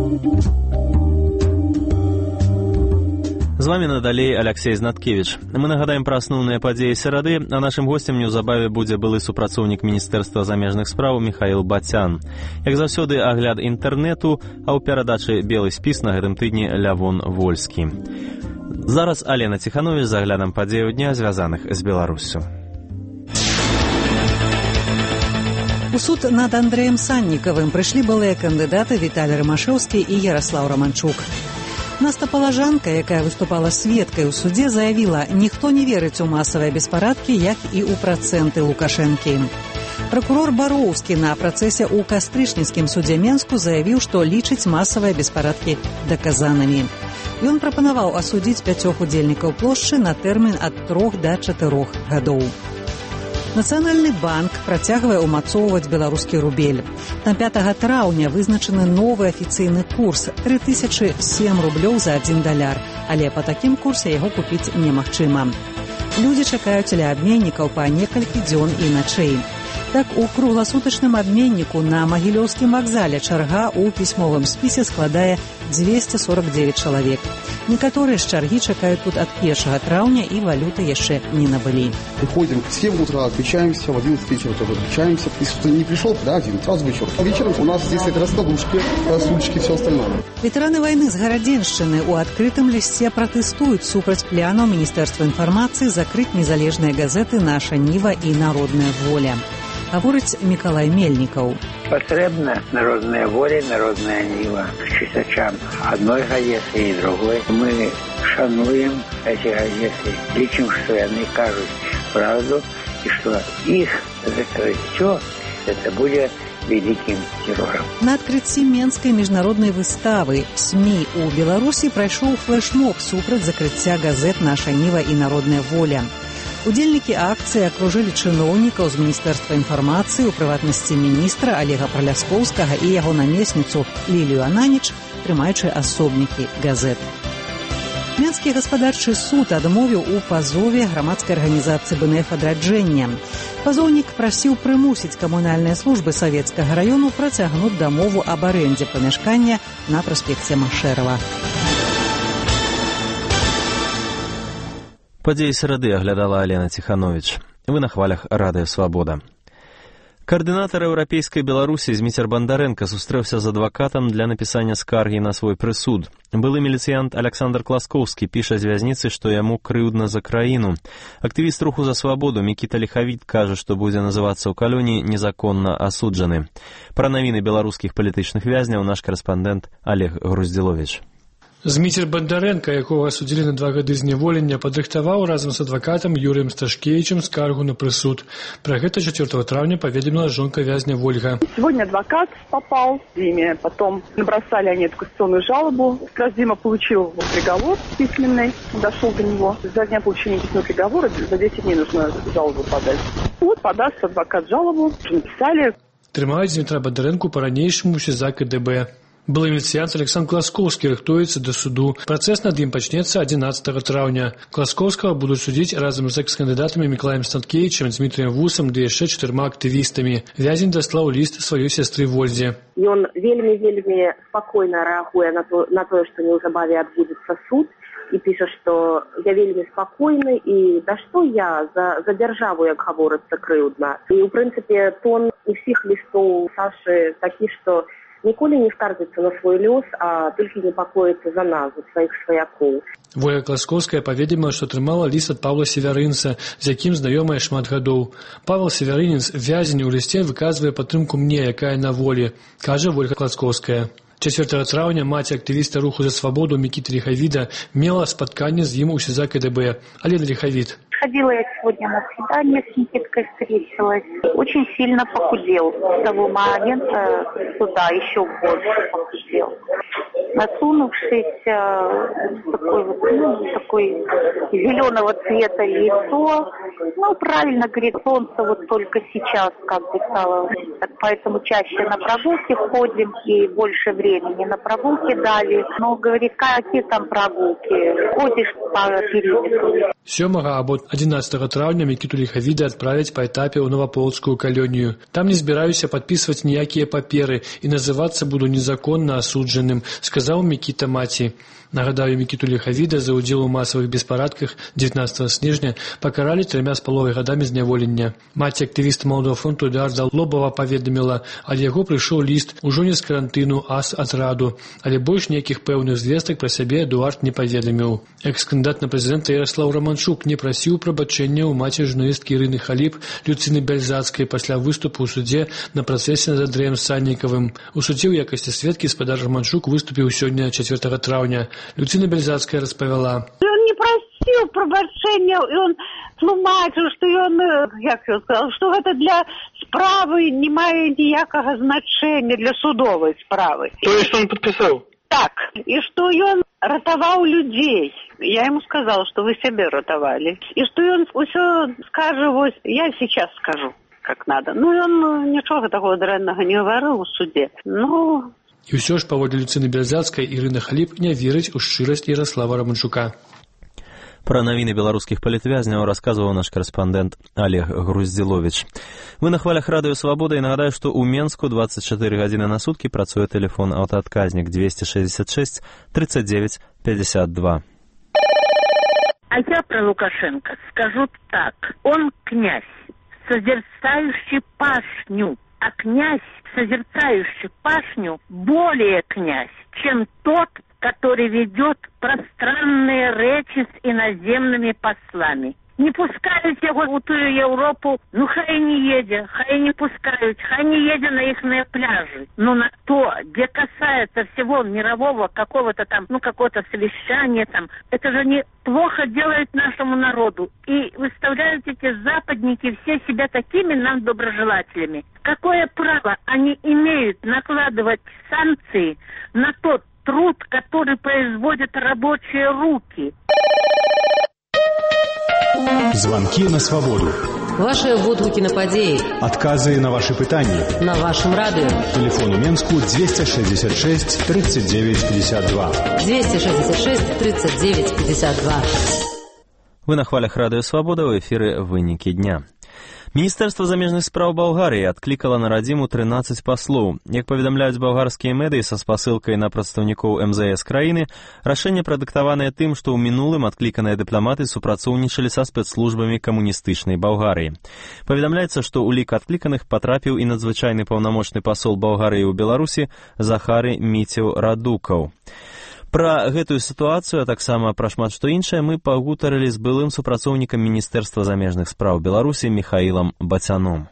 З вами надалей Алексей Знаткевич. Мы нагадаем пра асноўныя падзеі серады, а нашым госцем неўзабаве будзе былы супрацоўнік Міністэрства замежных спраў Михаил Батян. Як заўсёды, агляд інтэрнэту, а ў перадачы «Белы спіс» на гэтым тыдні Лявон Вольскі. Зараз Алена Ціханович з аглядам падзеяў дня, звязаных з Беларуссю. У суд над Андрэем Саннікавым прыйшлі былыя кандыдаты Віталій Рымашэўскі і Яраслаў Раманчук. Наста Палажанка, якая выступала сведкай у судзе, заявіла: «Ніхто не верыць у масавыя беспарадкі, як і ў працэнты Лукашэнкі». Пракурор Бароўскі на працэсе ў кастрычніцкім судзе Менску заявіў, што лічыць масавыя беспарадкі даказанымі. Ён прапанаваў асудзіць 5 удзельнікаў плошчы на тэрмін ад 3 да 4 гадоў. Нацыянальны банк працягвае ўмацоўваць беларускі рубель. На 5 траўня вызначаны новы афіцыйны курс – 3007 рублёў за 1 даляр, але па такім курсе яго купіць немагчыма. Людзі чакаюць ля абменнікаў па некалькі дзён і начэй. Так, у кругласутачным абменніку на Магілёўскім вакзале чарга ў пісьмовым спісе складае 249 чалавек. Некаторыя з чаргі чакаюць тут ад 1 траўня і валюты яшчэ не набылі. Приходим в 7 утра, отключаемся, в 11 вечера тоже отключаемся. Если кто не пришел, да, 11 сразу вечер. А вечером у нас здесь раскладушки, сульчики, все остальное. Ветэраны вайны з Гарадзеншчыны ў адкрытым лісце пратэстуюць супраць планаў Міністэрства інфармацыі закрыць незалежныя газеты «Наша Ніва» і «Народная воля». гаворыць Мікалай Мельнікаў. Потребна народная воля, народная нива к читачам одной газеты и другой. Мы шануем эти газеты, лечим, что они кажут правду, и что их закрытие это будет великим террором. На адкрыцці Менскай міжнароднай выставы СМІ у Беларусі прайшоў флэшмоб супраць закрыцця газет «Наша Ніва» і «Народная воля». Удзельнікі акцыі акружылі чыноўнікаў з Міністэрства інфармацыі, у прыватнасці міністра Олега Праляскоўскага і яго намесніцу Лілію Ананіч, трымаючы асобнікі газет. Менскі гаспадарчы суд адмовіў у пазове грамадскай арганізацыі БНФ «Адраджэнне». Пазоўнік прасіў прымусіць камунальныя службы Савецкага раёну працягнуць дамову аб арэндзе памяшкання на праспекце Машэрава. Падзеі серады аглядала Алена Ціхановіч. Вы на хвалях Радыё Свабода. Каардынатар еўрапейскай Беларусі Зміцер Бандарэнка сустрэўся з адвакатам для напісання скаргі на свой прысуд. Былы міліцыянт Александр Класкоўскі піша з вязніцы, што яму крыўдна за краіну. Актывіст руху за свабоду Мікіта Ліхавіт кажа, што будзе называцца ў калоніі незаконна асуджаны. Пра навіны беларускіх палітычных вязняў наш карэспандэнт Олег Груздзіловіч. Зміцер Бандарэнка, якога асудзілі на 2 гады зняволення, падрыхтаваў разам з адвакатам Юрыем Сташкевичем скаргу на прысуд. Пра гэта 4 траўня паведаміла жонка вязня Вольга. Сегодня адвокат попал в Диме, потом набросали они эту конституционную жалобу. Как раз Дима получил приговор письменный, дошел до него. За дня получения письменного приговора за 10 дней нужно жалобу подать. Вот подаст адвокат жалобу, написали. Трымаюць Змітра Бандарэнку па-ранейшаму СІЗА КДБ. Былы міліцыянт Александр Класкоўскі рыхтуецца да суду. Працэс над ім пачнецца 11 траўня. Класкоўскага будуць судзіць разам з экс-кандыдатамі Мікалаем Станкевічем, Дмітрыем Вусам ды яшчэ 4 актывістамі. Вязень даслаў ліст сваёй сястры Вользе. Ён вельмі спакойна рэагуе на тое, што неўзабаве адбудзецца суд, і піша, што я вельмі спакойны і да што я за дзяржаву, як гаворыцца, крыўдна. І ў прынцыпе тон усіх лістоў Сашы такі, што ніколі не скардзіцца на свой лёс, а толькі непакоіцца за нас, за сваіх сваякоў. Вольга Класкоўская паведаміла, што атрымала ліст ад Павла Севярынца, з якім знаёмая шмат гадоў. Павел Севярынец, вязень, у лісце выказвае падтрымку мне, якая на волі, кажа Вольга Класкоўская. 4 траўня маці актывіста руху за свабоду Мікіты Ліхавіда мела спатканне з ім у СІЗА КДБ. Алена Ліхавід. Ходила я сегодня на свидание с Никиткой, встретилась. Очень сильно похудел. С того момента туда еще больше похудел. Насунувшись, такой зеленого цвета лицо. Правильно говорит, солнце вот только сейчас как бы стало. Поэтому чаще на прогулки ходим и больше времени на прогулки дали. Говорит, какие там прогулки? Ходишь по периметру. 7 або 11 траўня Мікіту Ліхавіда адправяць па этапе ў Новаполцкую калонію. Там не збіраюся падпісваць ніякія паперы і называцца буду незаконна асуджаным, сказаў Мікіта маці. Нагадаю, Мікіту Ліхавіда за ўдзел у масавых беспарадках 19 снежня пакаралі 3,5 гадамі зняволення. Маці актывіста Маладога фронту Эдуарда Лобава паведаміла, ад яго прыйшоў ліст ужо не з карантыну, а з атраду, але больш ніякіх пэўных звестак пра сябе Эдуард не паведаміў. Экс-кандыдат на прэзідэнта Яраслаў Раманчук не прасіў прабачэння ў маці журналісткі Ірыны Халіп Люцыны Бяльзацкай пасля выступу ў судзе на працэсе над Андрэем Саннікавым. У судзе ў якасці сведкі гаспадар Раманчук выступіў сёння 4 траўня. Люцина Бяльзацкая распавяла. Он не просил пробачения, и он тлумачил, что он, як я сказал, что это для справы не мае ніякага значения, для судовой справы. То есть он подписал? Так, и что он ратаваў людей. Я ему сказала, что вы себе ратавали. И что он все скажет, вот я сейчас скажу, как надо. Он ничего такого дрэннага не говорил в суде. І ўсё ж паводле Люцыны Бяльзацкай Ірына Халіп не верыць у шчырасць Яраслава Раманчука. Пра навіны беларускіх палітвязняў расказваў наш карэспандэнт Олег Груздзіловіч. Вы на хвалях Радыё Свабода і нагадаю, што ў Менску 24 гадзіны на суткі працуе тэлефон аўтаадказнік 266 39 52. А я про Лукашенко скажу так. Он князь, созерцающий пашню, а князь, созерцающий пашню, более князь, чем тот, который ведет пространные речи с иноземными послами. Не пускаюць яго ў тую Еўропу, ну хай не едзе, хай не пускаюць, хай не едзе на ихние пляжи. Но на то, где касается всего мирового какого-то там, ну какого-то совещания там, это же не плохо делает нашему народу. И выставляют эти западники все себя такими нам доброжелателями. Какое право они имеют накладывать санкции на тот труд, который производят рабочие руки? Звонки на свободу. Ваши водгукі на падзеі. Адказы на ваши пытанні. На вашем радио. Телефон у Менску 266 39 52. 266 39 52. Вы на хвалях Радыё Свабода, ў эфіры «Вынікі дня». Міністэрства замежных спраў Балгарыі адклікала на радзіму 13 паслоў. Як паведамляюць балгарскія медыі са спасылкай на прадстаўнікоў МЗС краіны, рашэнне прадыктаванае тым, што ў мінулым адкліканыя дыпламаты супрацоўнічалі са спецслужбамі камуністычнай Балгарыі. Паведамляецца, што ў лік адкліканых патрапіў і надзвычайны паўнамочны пасол Балгарыі ў Беларусі Захары Міцеў Радукаў. Пра гэтую сітуацыю, а таксама пра шмат што іншае, мы пагутарылі з былым супрацоўнікам Міністэрства замежных спраў Беларусі Михаилом Батяном.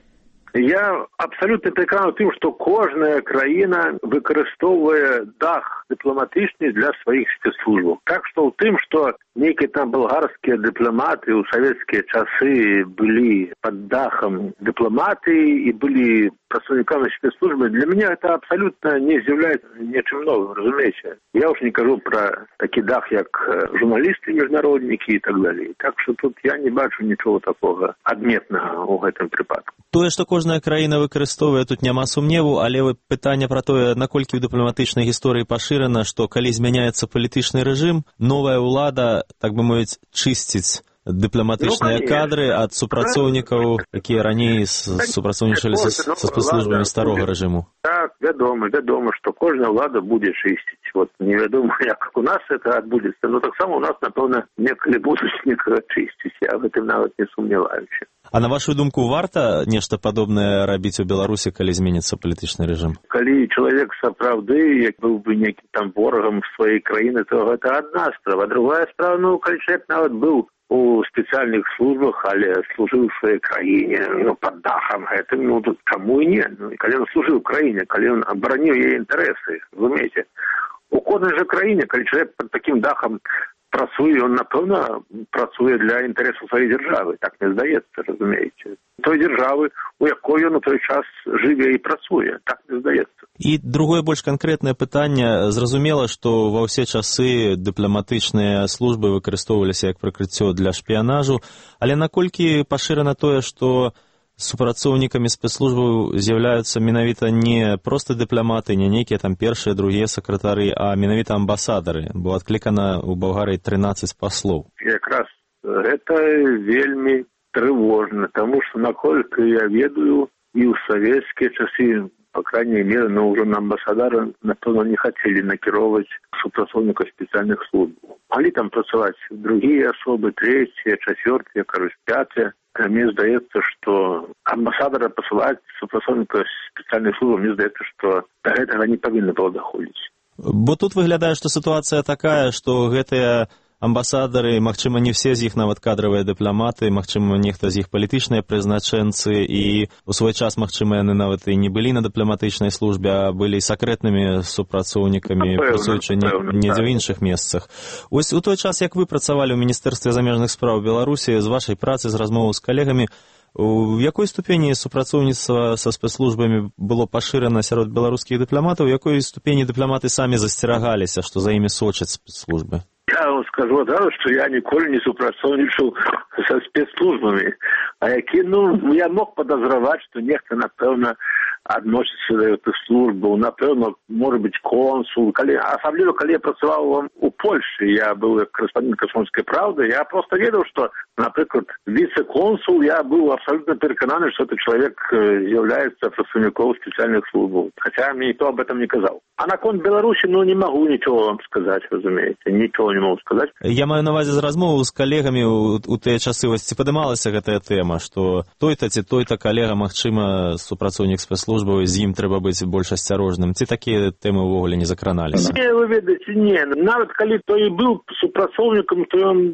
Я абсолютно переконан тым, што кожная краіна выкарыстоўвае дах дыпламатычны для сваіх спецслужбаў. Так што ў тым, што нейкія там балгарскія дыпламаты ў савецкія часы былі пад дахам дыпламаты і былі працаўнікамі спецслужбы, для мяне гэта абсолютно не з'яўляецца нечым новым, разумееце. Я ўж не кажу пра такі дах, як журналісты, міжнароднікі і так далей. Так што тут я не бачу нічого такога адметнага ў гэтым прыпадку. Тое, што кожная краіна выкарыстоўвае, тут няма сумневу, але пытанне пра тое, наколькі ў дыпламатычнай гісторыі пашырана, што калі змяняецца палітычны рэжым, новая ўлада, так бы мовіць, чысціць дыпламатычныя кадры ад супрацоўнікаў, якія раней супрацоўнічалі са спецслужбамі старога рэжыму. Так, вядома, што кожная ўлада будзе чысціць. Вот невядома, як у нас это адбудзецца, но таксама у нас, напэўна, некалі будуць некага чысціць. Я в гэтым нават не сумняваюся. А на вашу думку, варта нешта падобнае рабіць у Беларусі, калі зменіцца палітычны рэжым? Калі чалавек сапраўды, як быў бы нейкім там ворагам сваёй краіны, то гэта адна справа. Другая справа, ну, калі чалавек нават быў у спецыяльных службах, але служыў сваёй краіне, ну, пад дахам гэтым, ну, тут каму і не. Ну, калі ён служыў краіне, калі ён абараніў яе інтарэсы, разумееце. У кожнай жа краіне, калі чалавек пад такім дахам працуе, он, напэўна, працуе для інтарэсу сваёй дзяржавы, так мне здаецца, разумееце. Той дзяржавы, у якой ён у той час жыве і працуе, так мне здаецца. І другое больш канкрэтнае пытанне. Зразумела, што ва ўсе часы дыпламатычныя службы выкарыстоўваліся як прыкрыццё для шпіянажу, але наколькі пашырана тое, што супрацоўнікамі спецслужбаў з'яўляюцца менавіта не проста дыпламаты, не нейкія там першыя, другія сакратары, а менавіта амбасадары, бо адклікана ў Балгарыі 13 паслоў. Якраз гэта вельмі трывожна, таму што, наколькі я ведаю, і ў савецкія часы, по крайней мере, но уже на амбасадара, напэўна, не хотели накіроўваць супрацоўнікаў спецыяльных служб. Могли там працаваць другие особы, третьи, четвертые, кажуць, пятые. Мне здаецца, што амбасадара пасылаць супрацоўнікаў спецыяльных служб, мне здаецца, што да гэтага не павінна было даходзіць. Бо тут выглядае, што сітуацыя такая, што гэтыя амбасадары, магчыма, не все з іх нават кадравыя дыпламаты, магчыма, нехта з іх палітычныя прызначэнцы, і у свой час, магчыма, яны нават і не былі на дыпламатычнай службе, а былі сакрэтнымі супрацоўнікамі, працуючы недзе ў іншых месцах. Ось у той час, як вы працавалі ў Міністэрстве замежных спраў Беларусі, з вашай працы, з размоваў з калегамі, у якой ступені супрацоўніцтва са спецслужбамі было пашырана сярод беларускіх дыпламатаў, у якой ступені дыпламаты самі засцерагаліся, што за імі сочаць спецслужбы? Я вам скажу одразу, что я ніколі не супрацоўнічаў со спецслужбами. А які, я мог подозревать, что нехто, напэўно, относится до этой службы, напэўно, может быть, консул. Особливо, когда я працаваў у Польше, я был корреспондент «Комсомольской правды», я просто ведал, что, например, вице-консул, я был абсолютно переконан, что этот человек является представником специальных служб. Хотя мне никто об этом не казал. А на конт Беларуси, не могу ничего вам сказать, разумеется, ничего не могу сказать. Я маю на увазе з размову з калегамі у тыя часы, вось ці падымалася гэтая тэма, што той-то ці той-то калега, магчыма, супрацоўнік спецслужбаў, з ім трэба быць больш асцярожным. Ці такія тэмы ўвогуле не закраналіся? Не, вы ведаеце, не. Нават калі той і быў супрацоўнікам, то ён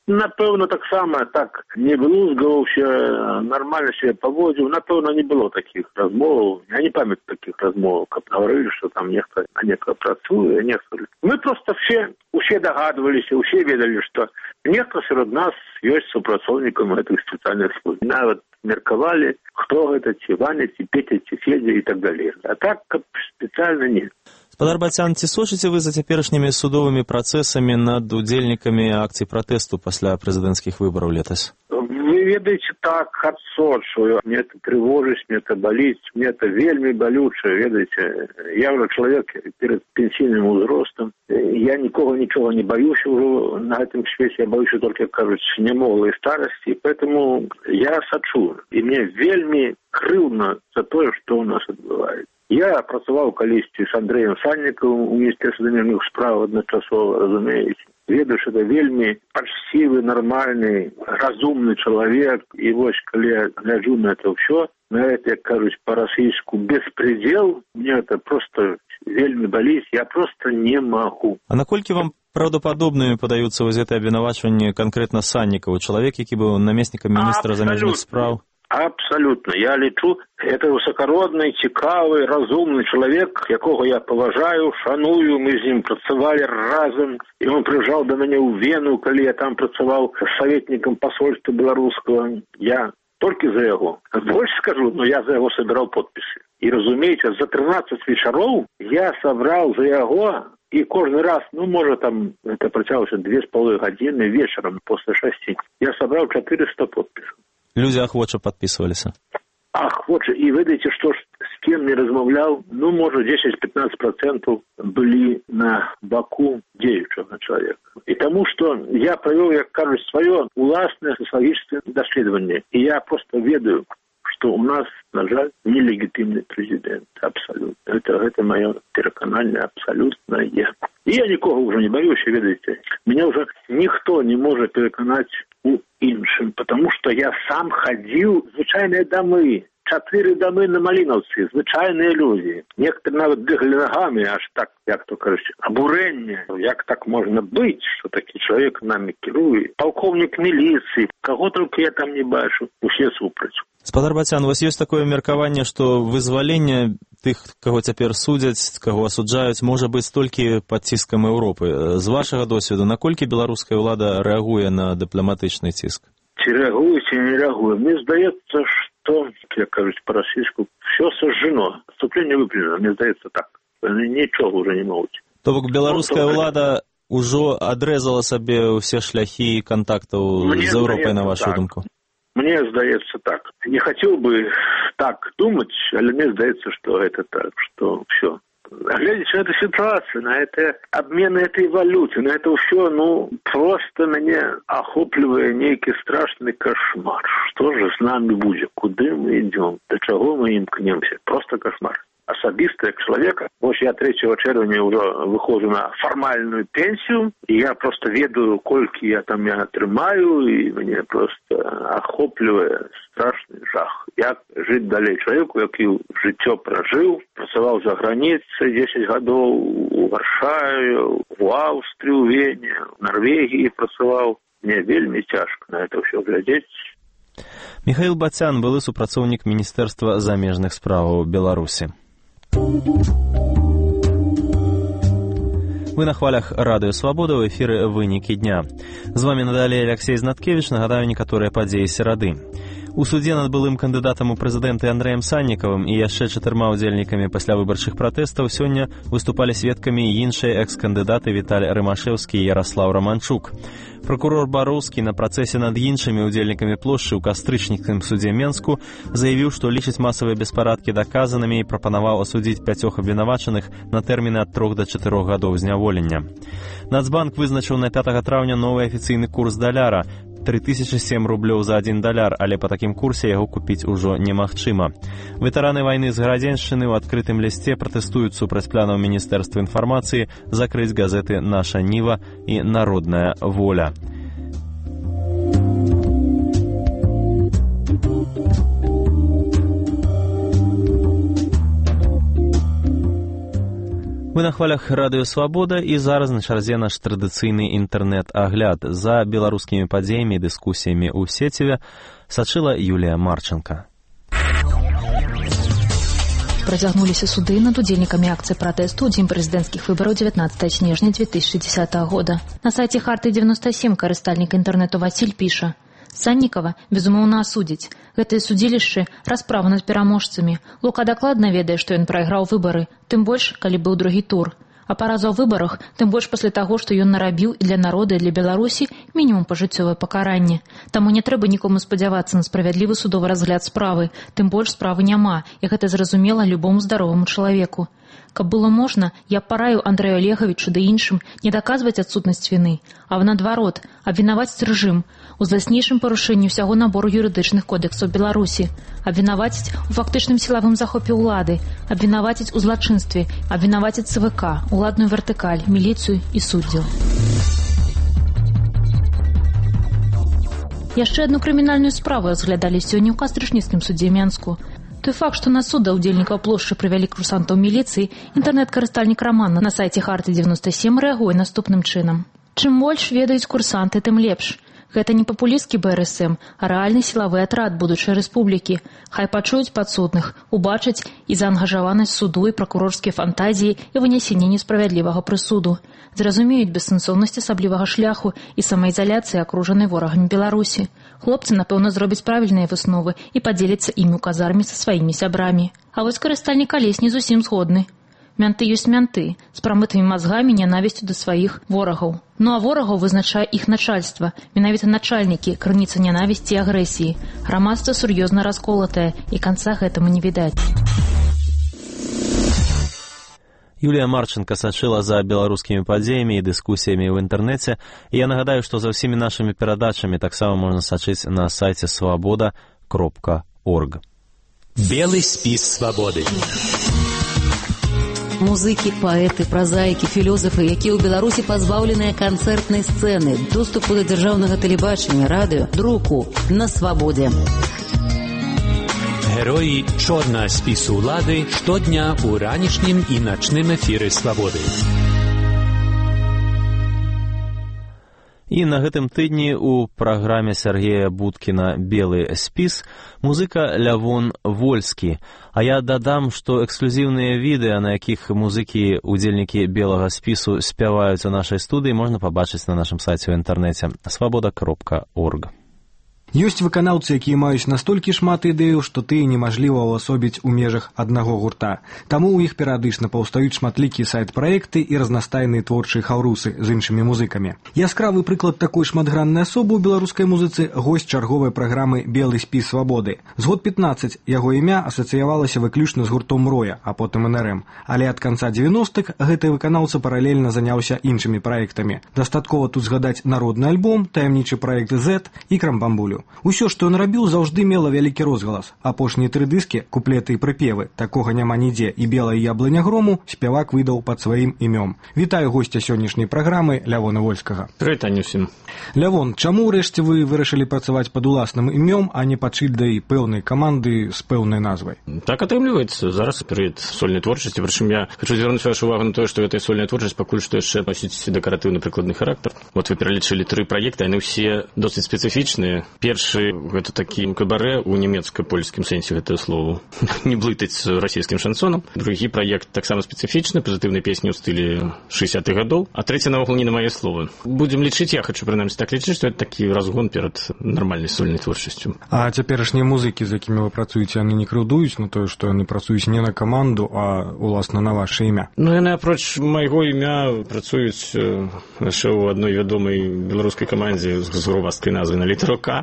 напэўна, таксама так не блузгаўся, нармальна себе паводзіў. Напэўна, не было такіх размоваў. Я не памятаю таких размоваў, каб говорили, что там нехта працуе, а нехта... Мы просто усе догадывались, усе ведали, что нехта сярод нас ёсць супрацоўнікам гэтых спецыяльных служб. Нават меркавалі, хто гэта, ці Ваня, ці Петя, ці Федя і так далее. А так, каб спецыяльна не. Спадар Бацян, ці сочыце вы за цяперашнімі судовымі працэсамі над удзельнікамі акцый пратэсту пасля прэзідэнцкіх выбараў летась? Вы ведаеце, так, адсочваю. Мне это трывожыць, мне это баліць, мне это вельмі балюча, ведаеце. Я ўжо чалавек перад пенсійным узростам. Я нікога нічога не баюся ўжо на гэтым свеце. Я баюся толькі, кажуць, нямоглай старасці. Поэтому я сачу. І мне вельмі крыўдна за тое, што ў нас адбываецца. Я працаваў калісьці з Андрэем Сальнікавым у Міністэрстве замежных спраў адначасова, разумееце. Ведаю, што это вельмі пачцівы, нармальны, разумны чалавек. І вось, калі я гляджу на это ўсё, на это, як кажуць па-расійску, беспредел, мне это просто вельмі баліць, я просто не магу. А наколькі вам праўдападобнымі падаюцца вось гэтыя абвінавачванні канкрэтна Сальнікаву, чалавек, які быў намеснікам міністра замежных спраў? Абсолютно. Я лічу, это высокородный, цікавый, разумный человек, якого я поважаю, шаную. Мы з ним працавалі разом. И он приезжал до меня в Вену, коли я там працавал советником посольства белорусского. Я только за его. Больше скажу, но я за его собирал подписи. И, разумеется, за 13 вечеров я собрал за его. И каждый раз, может, там, это працавалось 2,5 годины вечером после 6. Я собрал 400 подписей. Люди охоча подписывалися. Охоча. И видите, что с кем не размовлял, может, 10-15% были на боку деючего человека. И тому, что я провел, как кажется, свое уласное социологическое доследование. И я просто ведаю, что у нас, на жаль, нелегитимный президент. Абсолютно. Это мое переконание абсолютное. И я никого уже не боюсь, видите. Меня уже никто не может переконать у іншым, потому что я сам ходил в звычайные домы. 4 домы на Малиновці, звычайные люди. Некоторые нават бегали ногами, аж так, як то кажуть, обурение. Як так можно быть, что такой человек нами керует? Полковник милиции, кого только я там не бачу, усе супраць. Спадар Бацян, у вас есть такое меркаванне, что вызваленне тых, кого цяпер судзяць, кого асуджаюць, можа быць толькі пад ціскам Еўропы. З вашага досведу, наколькі беларуская ўлада рэагуе на дыпламатычны ціск? Ці рэагуе, ці не рэагуе? Мне здаецца, что, як кажуць па-расійску, все сожжено. Отступление выплюнено, мне здаецца так. Нічога уже не могуць. То бок беларуская ўлада ўжо адрэзала сабе ўсе шляхі контактаў з Еўропай, на вашу думку? Мне здаецца так. Не хотел бы так думать, але мне здаецца, что это так, что все. Глядячи на эту ситуацию, на это обмен этой валюты, на это все, просто меня охопливает некий страшный кошмар. Что же с нами будет? Куда мы идем? До чего мы имкнемся? Просто кошмар. Особисто, як чоловіка. Ось я 3 червня вже виходжу на формальну пенсію, і я просто ведаю, колькі я там отримаю, і мене просто охоплює страшний жах. Як жити далі чоловіку, який життя прожив, працював за границей 10 годов у Варшаві, в Австрії, у Вені, в Норвегії працював. Мне вельмі тяжко на это все глядеть. Михаил Бацян, былы супрацоўнік Міністэрства замежных спраў Беларусі. Вы на хвалях Радыё Свабода, ў эфіры «Вынікі дня». З вами надалей Алексей Знаткевич, нагадаю некаторыя падзеі серады. У судзе над былым кандыдатам у прэзідэнты Андрэем Сальнікавым і яшчэ 4 удзельнікамі паслявыбарчых пратэстаў сёння выступалі сведкамі іншыя экс-кандыдаты Віталь Рымашэўскі і Яраслаў Раманчук. Прокурор Бароўскі на працэсе над іншымі удзельнікамі плошчы ў кастрычніцкім судзе Менску заявіў, што лічыць масавыя беспарадкі даказанымі і прапанаваў асудзіць 5 абвінавачаных на тэрміны ад 3 до 4 гадоў зняволення. Нацбанк вызначыў на 5 траўня новы афіцыйны курс даляра – 3007 рублёў за 1 даляр, але па такім курсе яго купіць ужо немагчыма. Ветэраны вайны з Гарадзеншчыны ў адкрытым лісце пратэстуюць супраць планаў Міністэрства інфармацыі закрыць газеты «Наша Ніва» і «Народная воля». Вы на хвалях радыё «Свабода» і зараз на чарзе наш традыцыйны інтэрнэт-агляд. За беларускімі падзеямі і дыскусіямі ў сеціве сачыла Юлія Марченко. Працягнуліся суды над удзельнікамі акцыі пратэсту ў дзень прэзідэнцкіх выбараў 19 снежня 2010 года. На сайце Харты 97 карыстальнік інтэрнэту Васіль піша: Саннікава, безумоўна, асудзіць. Гэтыя судзілішчы – расправа над пераможцамі. Лука дакладна ведае, што ён прайграў выбары, тым больш, калі быў другі тур. А параза ў выбарах, тым больш пасля таго, што ён нарабіў і для народа, і для Беларусі мінімум пажыццёвае пакаранне. Таму не трэба нікому спадзявацца на справядлівы судовы разгляд справы, тым больш справы няма, і гэта зразумела любому здароваму чалавеку. Каб было можна, я параю Андрэю Олеговичу ды іншым не даказваць адсутнасць віны, а наадварот, абвінаваціць рэжым у зласнейшым парушэнні ўсяго набору юрыдычных кодексаў Беларусі, абвінаваціць у фактычным сілавым захопе ўлады, абвінаваціць у злачынстве, абвінаваціць ЦВК, уладную вертыкаль, міліцыю і суддзяў. Яшчэ адну крымінальную справу разглядалі сёння ў Кастрычніцкім судзе Менску. Той факт, што на суд да ўдзельнікаў плошчы прывялі курсантаў міліцыі, інтэрнэт-карыстальнік Раман на сайце Харты 97 рэагуе наступным чынам. Чым больш ведаюць курсанты, тым лепш. Гэта не папулістскі БРСМ, а рэальны сілавы атрад будучай рэспублікі. Хай пачуюць падсудных, убачаць і заангажаванасць суду і пракурорскія фантазіі і вынясенне несправядлівага прысуду. Зразумеюць бессэнсоўнасць асаблівага шляху і самаізаляцыі, акружанай ворагамі Беларусі. Хлопцы, напэўна, зробяць правільныя высновы і падзеляцца імі ў казарме са сваімі сябрамі. А вось карыстальнік Алесь не зусім згодны. Мянты ёсць мянты, з прамытымі мазгамі, нянавісцю да сваіх ворагаў. Ну а ворагаў вызначае іх начальства, менавіта начальнікі, крыніца нянавісці і агрэсіі. Грамадства сур'ёзна расколатае, і канца гэтаму не відаць. Юлія Марченко сачыла за беларускімі падзеямі і дыскусіямі ў інтэрнэце, і я нагадаю, што за ўсімі нашымі перадачамі таксама можна сачыць на сайце свабода.орг. Белы спіс свабоды. Музыкі, паэты, празаікі, філёзафы, якія ў Беларусі пазбаўленыя канцэртнай сцэны, доступу да дзяржаўнага тэлебачання, радыё, друку на свабодзе. Героі чорнага спісу ўлады штодня ў ранішнім і начным эфіры свабоды. І на гэтым тыдні ў праграме Сергея Будкіна «Белы спіс» музыка Лявон Вольскі. А я дадам, што эксклюзіўныя відэа, на якіх музыкі, удзельнікі «Белага спісу» спяваюць у нашай студыі, можна пабачыць на нашым сайце ў інтэрнэце свабода.орг. Ёсць выканаўцы, якія маюць настолькі шмат ідэяў, што тыя немажліва ўвасобіць у межах аднаго гурта. Таму ў іх перыядычна паўстаюць шматлікія сайт-праекты і разнастайныя творчыя хаўрусы з іншымі музыкамі. Яскравы прыклад такой шматграннай асобы ў беларускай музыцы госць чарговай праграмы «Белы спіс свабоды». З год 15 яго імя асацыявалася выключна з гуртом «Роя», а потым НРМ. Але ад канца 90-х гэты выканаўца паралельна заняўся іншымі праектамі. Дастаткова тут згадаць народны альбом, таямнічы праект «Z» і «Крамбамбулю». Усё, што ён рабіў, заўжды мела вялікі розгалас. Апошнія 3 дыскі, куплеты і прыпевы, такога няма нідзе, і «Белая яблыня грому» спявак выдаў пад сваім імём. Вітаю госця сённяшняй праграмы Лявона Вольскага. Прывітанне ўсім. Лявон, чаму ўрэшце вы вырашылі працаваць пад уласным імём, а не пад шыльдай пэўнай каманды з пэўнай назвай? Так атрымліваецца. Зараз перыяд сольнай творчасці, прычым я хочу звярнуць вашу увагу на тое, што гэтая сольная творчасць пакуль што яшчэ носіць дэкаратыўны прыкладны характар. Вот вы пералічылі 3 праекты, яны ўсе досыць спецыфічныя. Першы гэта такі кабарэ ў нямецка-польскім сэнсе гэтага слова. Не блытаць з расійскім шансонам. Другі праект таксама спецыфічны, пазітыўныя песні ў стылі 60-х гадоў. А трэці наогул не на мае словы. Будзем лічыць, я хочу прынамсі так лічыць, што это такі разгон перад нармальнай сольнай творчасцю. А цяперашнія музыкі, з якімі вы працуеце, яны не крыўдуюць на тое, што яны працуюць не на каманду, а уласна на ваше імя? Ну, яны апроч майго імя працуюць яшчэ ў адной вядомай беларускай камандзе з грувасткай назвай на літару К.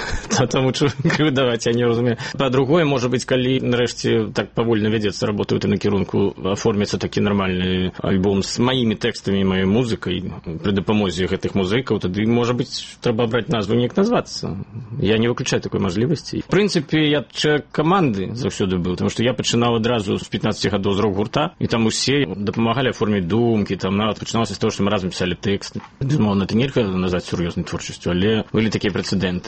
Таму крыўдаваць я не разумею. Па-другое, можа быць, калі нарэшце так павольна вядзецца работа ў гэтым накірунку, аформіцца такі нармальны альбом з маімі тэкстамі і маёй музыкай пры дапамозе гэтых музыкаў, тады, можа быць, трэба абраць назву і неяк назвацца. Я не выключаю такой мажлівасці. В прынцыпе, я чалавек каманды заўсёды быў, таму што я пачынаў адразу з 15 гадоў з рок-гурта, і там усе дапамагалі аформіць думкі, там нават пачыналася з таго, што мы разам пісалі тэксты. Безумоўна, это нельга назваць сур'ёзнай творчасцю, але былі такія прэцэдэнты.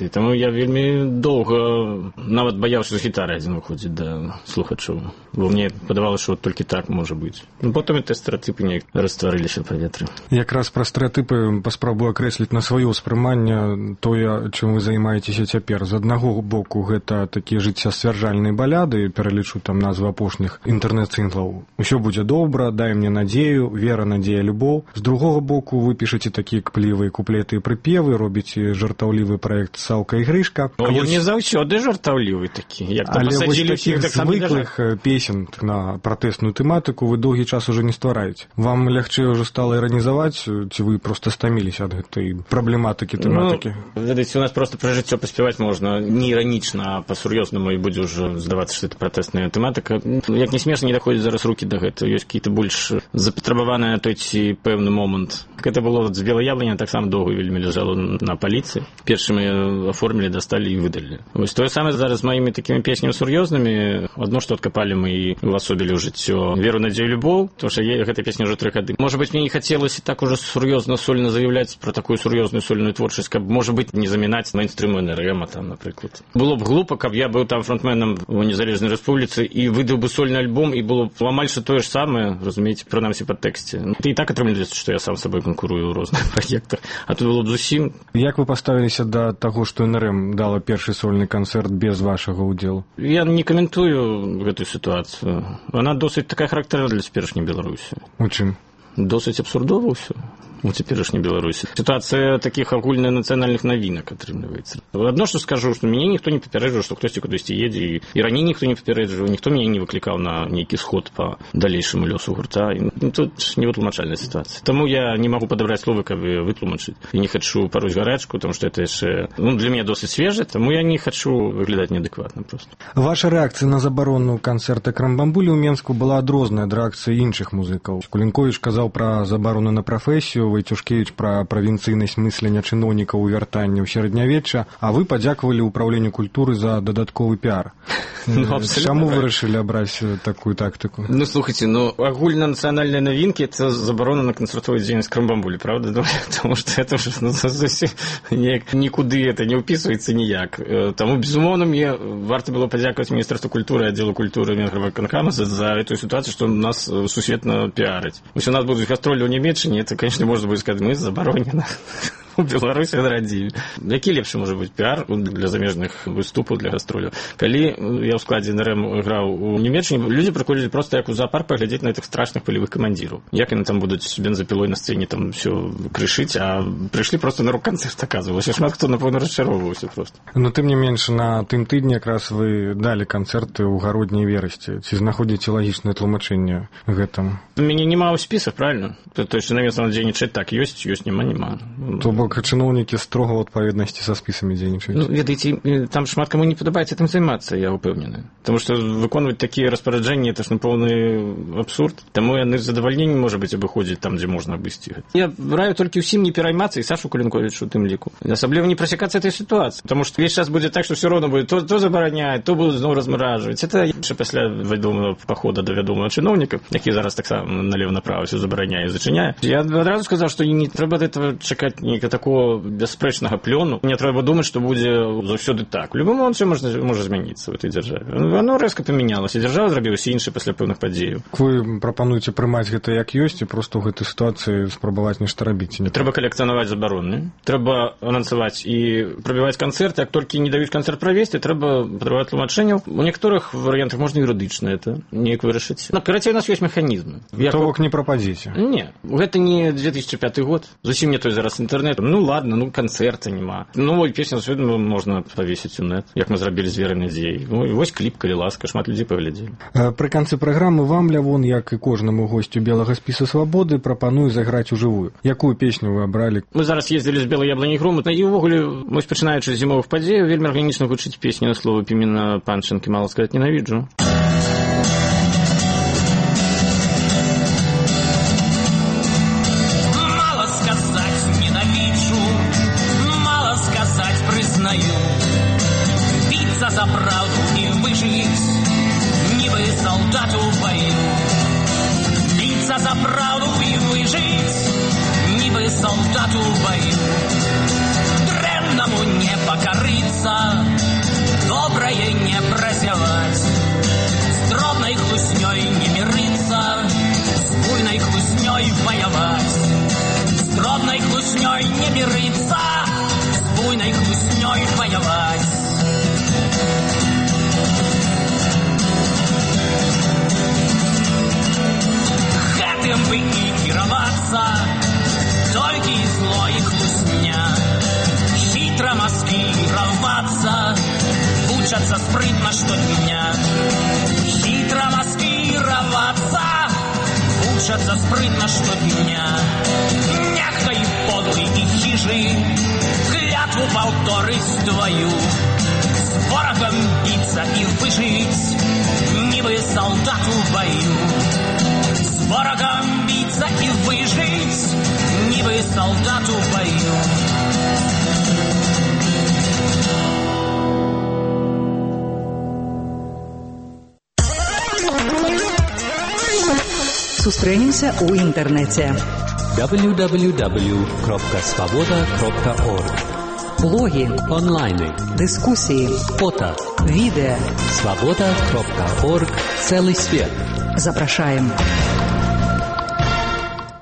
Таму я вельмі доўга нават баяўся з гітары адзін выходзіць да слухачоў. Бо мне падавалася, што толькі так можа быць. Потым і стэрэатыпы неяк растварыліся ў паветры. Якраз пра стэрэатыпы паспрабую акрэсліць на сваё ўспрыманне тое, чым вы займаецеся цяпер. З аднаго боку, гэта такія жыццясцвярджальныя баляды, пералічу там назвы апошніх інтэрнэт-сінглаў. Усё будзе добра, дай мне надзею, вера, надзея, любоў. З другога боку, вы пішаце такія кплівыя куплеты і прыпевы, робіце жартаўлівы праект «Саўка і Грышка». Ён не заўсёды жартаўлівы такі. Але вось такіх звыклых песен на пратэсную тэматыку вы доўгі час уже не ствараеце. Вам лягчэй ўжо стала іранізаваць, ці вы проста стаміліся ад гэтай праблематыкі тэматыкі? Ведаеце, у нас проста пра жыццё паспяваць можна не іранічна, а па-сур'ёзнаму, і будзе ўжо здавацца, што это пратэсная тэматыка. Як не смешна, не даходзяць зараз рукі да гэтага. Ёсць какие-то больш запатрабаваныя той ці пэўны момант. Гэта было з белай яблыні, таксама доўга вельмі ляжала на паліцыі. Першымі аформілі, дасталі і выдалі. Вось тое самае зараз з маімі такімі песнямі сур'ёзнымі. Адно, што адкапалі мы і увасобілі ў жыццё веру, надзею, любоў, тому што гэта песня ўжо 3 гады. Можа быць, мне не хацелася так ужо сур'ёзна сольна заявляць пра такую сур'ёзную сольную творчасць, каб, можа быць, не замінаць мейнстрыму НРМ, там, напрыклад. Было б глупа, каб я быў там фронтменам у Незалежнай Рэспубліцы і выдаў бы сольны альбом, і было б амаль што тое ж самае, разумееце, прынамсі па тэксце. І так атрымліваецца, што я сам з сабой канкурую ў розных праектах. А тут было б зусім... Як вы паставіліся да таго, што НРМ дала першы сольны канцэрт без вашага ўдзелу? Я не каментую гэтую сітуацыю. Она досыць такая характэрная для цяперашняй Беларусі. У чым? Досыць абсурдова ўсё. У цяперашняй Беларусі. Сітуацыя такіх агульнанацыянальных навінак атрымліваецца. Адно, што скажу, што мяне ніхто не папярэджваў, што хтосьці кудысьці едзе, і раней ніхто не папярэджваў, ніхто мяне не выклікаў на нейкі сход па далейшаму лёсу гурта. Тут невытлумачальная сітуацыя. Таму я не магу падабраць словы, каб вытлумачыць. І не хачу паруць гарачку, таму што это яшчэ, для мяне досыць свежа, таму я не хачу выглядаць неадэкватна проста. Ваша рэакцыя на забарону канцэрта Крамбамбулі ў Менску была адрознай ад рэакцыі іншых музыкаў. Кулінковіч казаў пра забарону на прафесію, Войцюшкевіч пра правінцыйнасць мыслення чыноўнікаў у вяртанні ў сярэднявечча, а вы падзякавалі ўпраўленню культуры за дадатковы піар. Чаму вырашылі абраць такую тактыку? Слухайце, агульнанацыянальныя навінкі — это забарона на канцэртовую дзейнасць Крамбамбулі, правда? Таму што это ўжо зусім нікуды это не ўпісваецца ніяк. Таму, безумоўна, мне варта было падзякаваць Міністэрству культуры, аддзелу культуры Венгрывыканкама за эту сітуацыю, што нас сусветна піарыць. Вось у нас будуць гастролі ў Нямецчыне, это, конечно, можна будзе сказаць, мы забаронена. У Беларусі нарадзілі. Які лепшы можа быць піар для замежных выступаў, для гастроляў? Калі я ў складзе НРМ граў у Нямецчыне, людзі прыходзілі проста як у зоапарк паглядзець на гэтых страшных палевых камандзіраў. Як яны там будуць бензапілой на сцэне там ўсё крышыць, а прыйшлі проста на рок-канцэрт, аказвалася. Шмат хто, напэўна, расчароўваўся проста. Но тым не менш, на тым тыдні якраз вы далі канцэрты ў гародні і верасці. Ці знаходзіце лагічнае тлумачэнне гэтаму? Мяне няма ў спісах, правильно? То есть на месца дзейнічаць так, ёсць, няма. То бок чыноўнікі строга ў адпаведнасці са спісамі дзейнічаюць. Ведаеце, там шмат каму не падабаецца этим займацца, я ўпэўнены. Таму што выконваць такія распараджэнні — это ж поўны абсурд. Таму яны з задавальненнем, можа быць, абыходзяць там, дзе можна абысці. Я раю толькі ўсім не пераймацца, і Сашу Кулінковічу у тым ліку. Асабліва не прасякацца этой сітуацыі. Таму што весь час будзе так, што ўсё роўна будзе то забараняць, то будуць зноў размаражваць. Это яшчэ пасля вядомага пахода да вядомага чыноўніка, які зараз таксама налева-направа ўсё забараняе і зачыняе. Я адразу сказаў, што не трэба ад этого чакаць нейка такого бясспрэчнага плёну. Не трэба думаць, што будзе заўсёды так. У любым моманце можа змяніцца ў этой дзяржаве. Оно рэзка памянялася. Дзяржава зрабілася іншай пасля пэўных падзеяў. Вы прапануеце прымаць гэта як ёсць і проста ў гэтай сітуацыі спрабаваць нешта рабіць? Трэба калекцыянаваць забароны. Трэба анансаваць і прабіваць канцэрты. Як толькі не даюць канцэрт правесці, трэба патрабаваць тлумачэнняў. У некаторых варыянтах можна юрыдычна это неяк вырашыць. Наперацей у нас ёсць механізмы. То бок не прападзіце? Не. Гэта не 2005 год. Зусім не той зараз інтэрнэт. Ладно, канцэрта няма. Ой, песню сёння можна павесіць у нет, як мы зрабілі з верай надзеяй. Вось кліп, калі ласка, шмат людзей паглядзелі. Пры канцы праграмы вам, Лявон, як і кожнаму госцю белага спіса свабоды, прапаную заграць ужывую. Якую песню вы абралі? Мы зараз ездзілі з белай яблыняй груму, і ўвогуле, вось пачынаючы з зімовых падзеяў, вельмі арганічна гучыць песню на словы Пімена Панченкі «Мало сказать ненавиджу». За правду и выжить, нібы солдату в бою. Биться за правду и выжить, нібы солдату в бою. Древному не покориться, доброе не прозевать, с дробной хлустней не мириться, с буйной хлустней воевать, с дробной хлустней не мириться, с буйной хлустней воевать. Гэтым бы и кіравацца, толькі зло і хлусня, хитро маскироваться, учатся спрытно штодня. Хитро маскироваться, учатся спрытно штодня. Мягко и подлый и хижий, клятву повторить твою, с ворогом биться и выжить, нібы солдату в бою. С ворогом биться и выжить, нібы солдату в бою. Сустрэнемся ў інтэрнэце. www.svoboda.org. Блогі, онлайны, дыскусіі, фото, відэа. Svoboda.org. Целый свет. Запрашаем.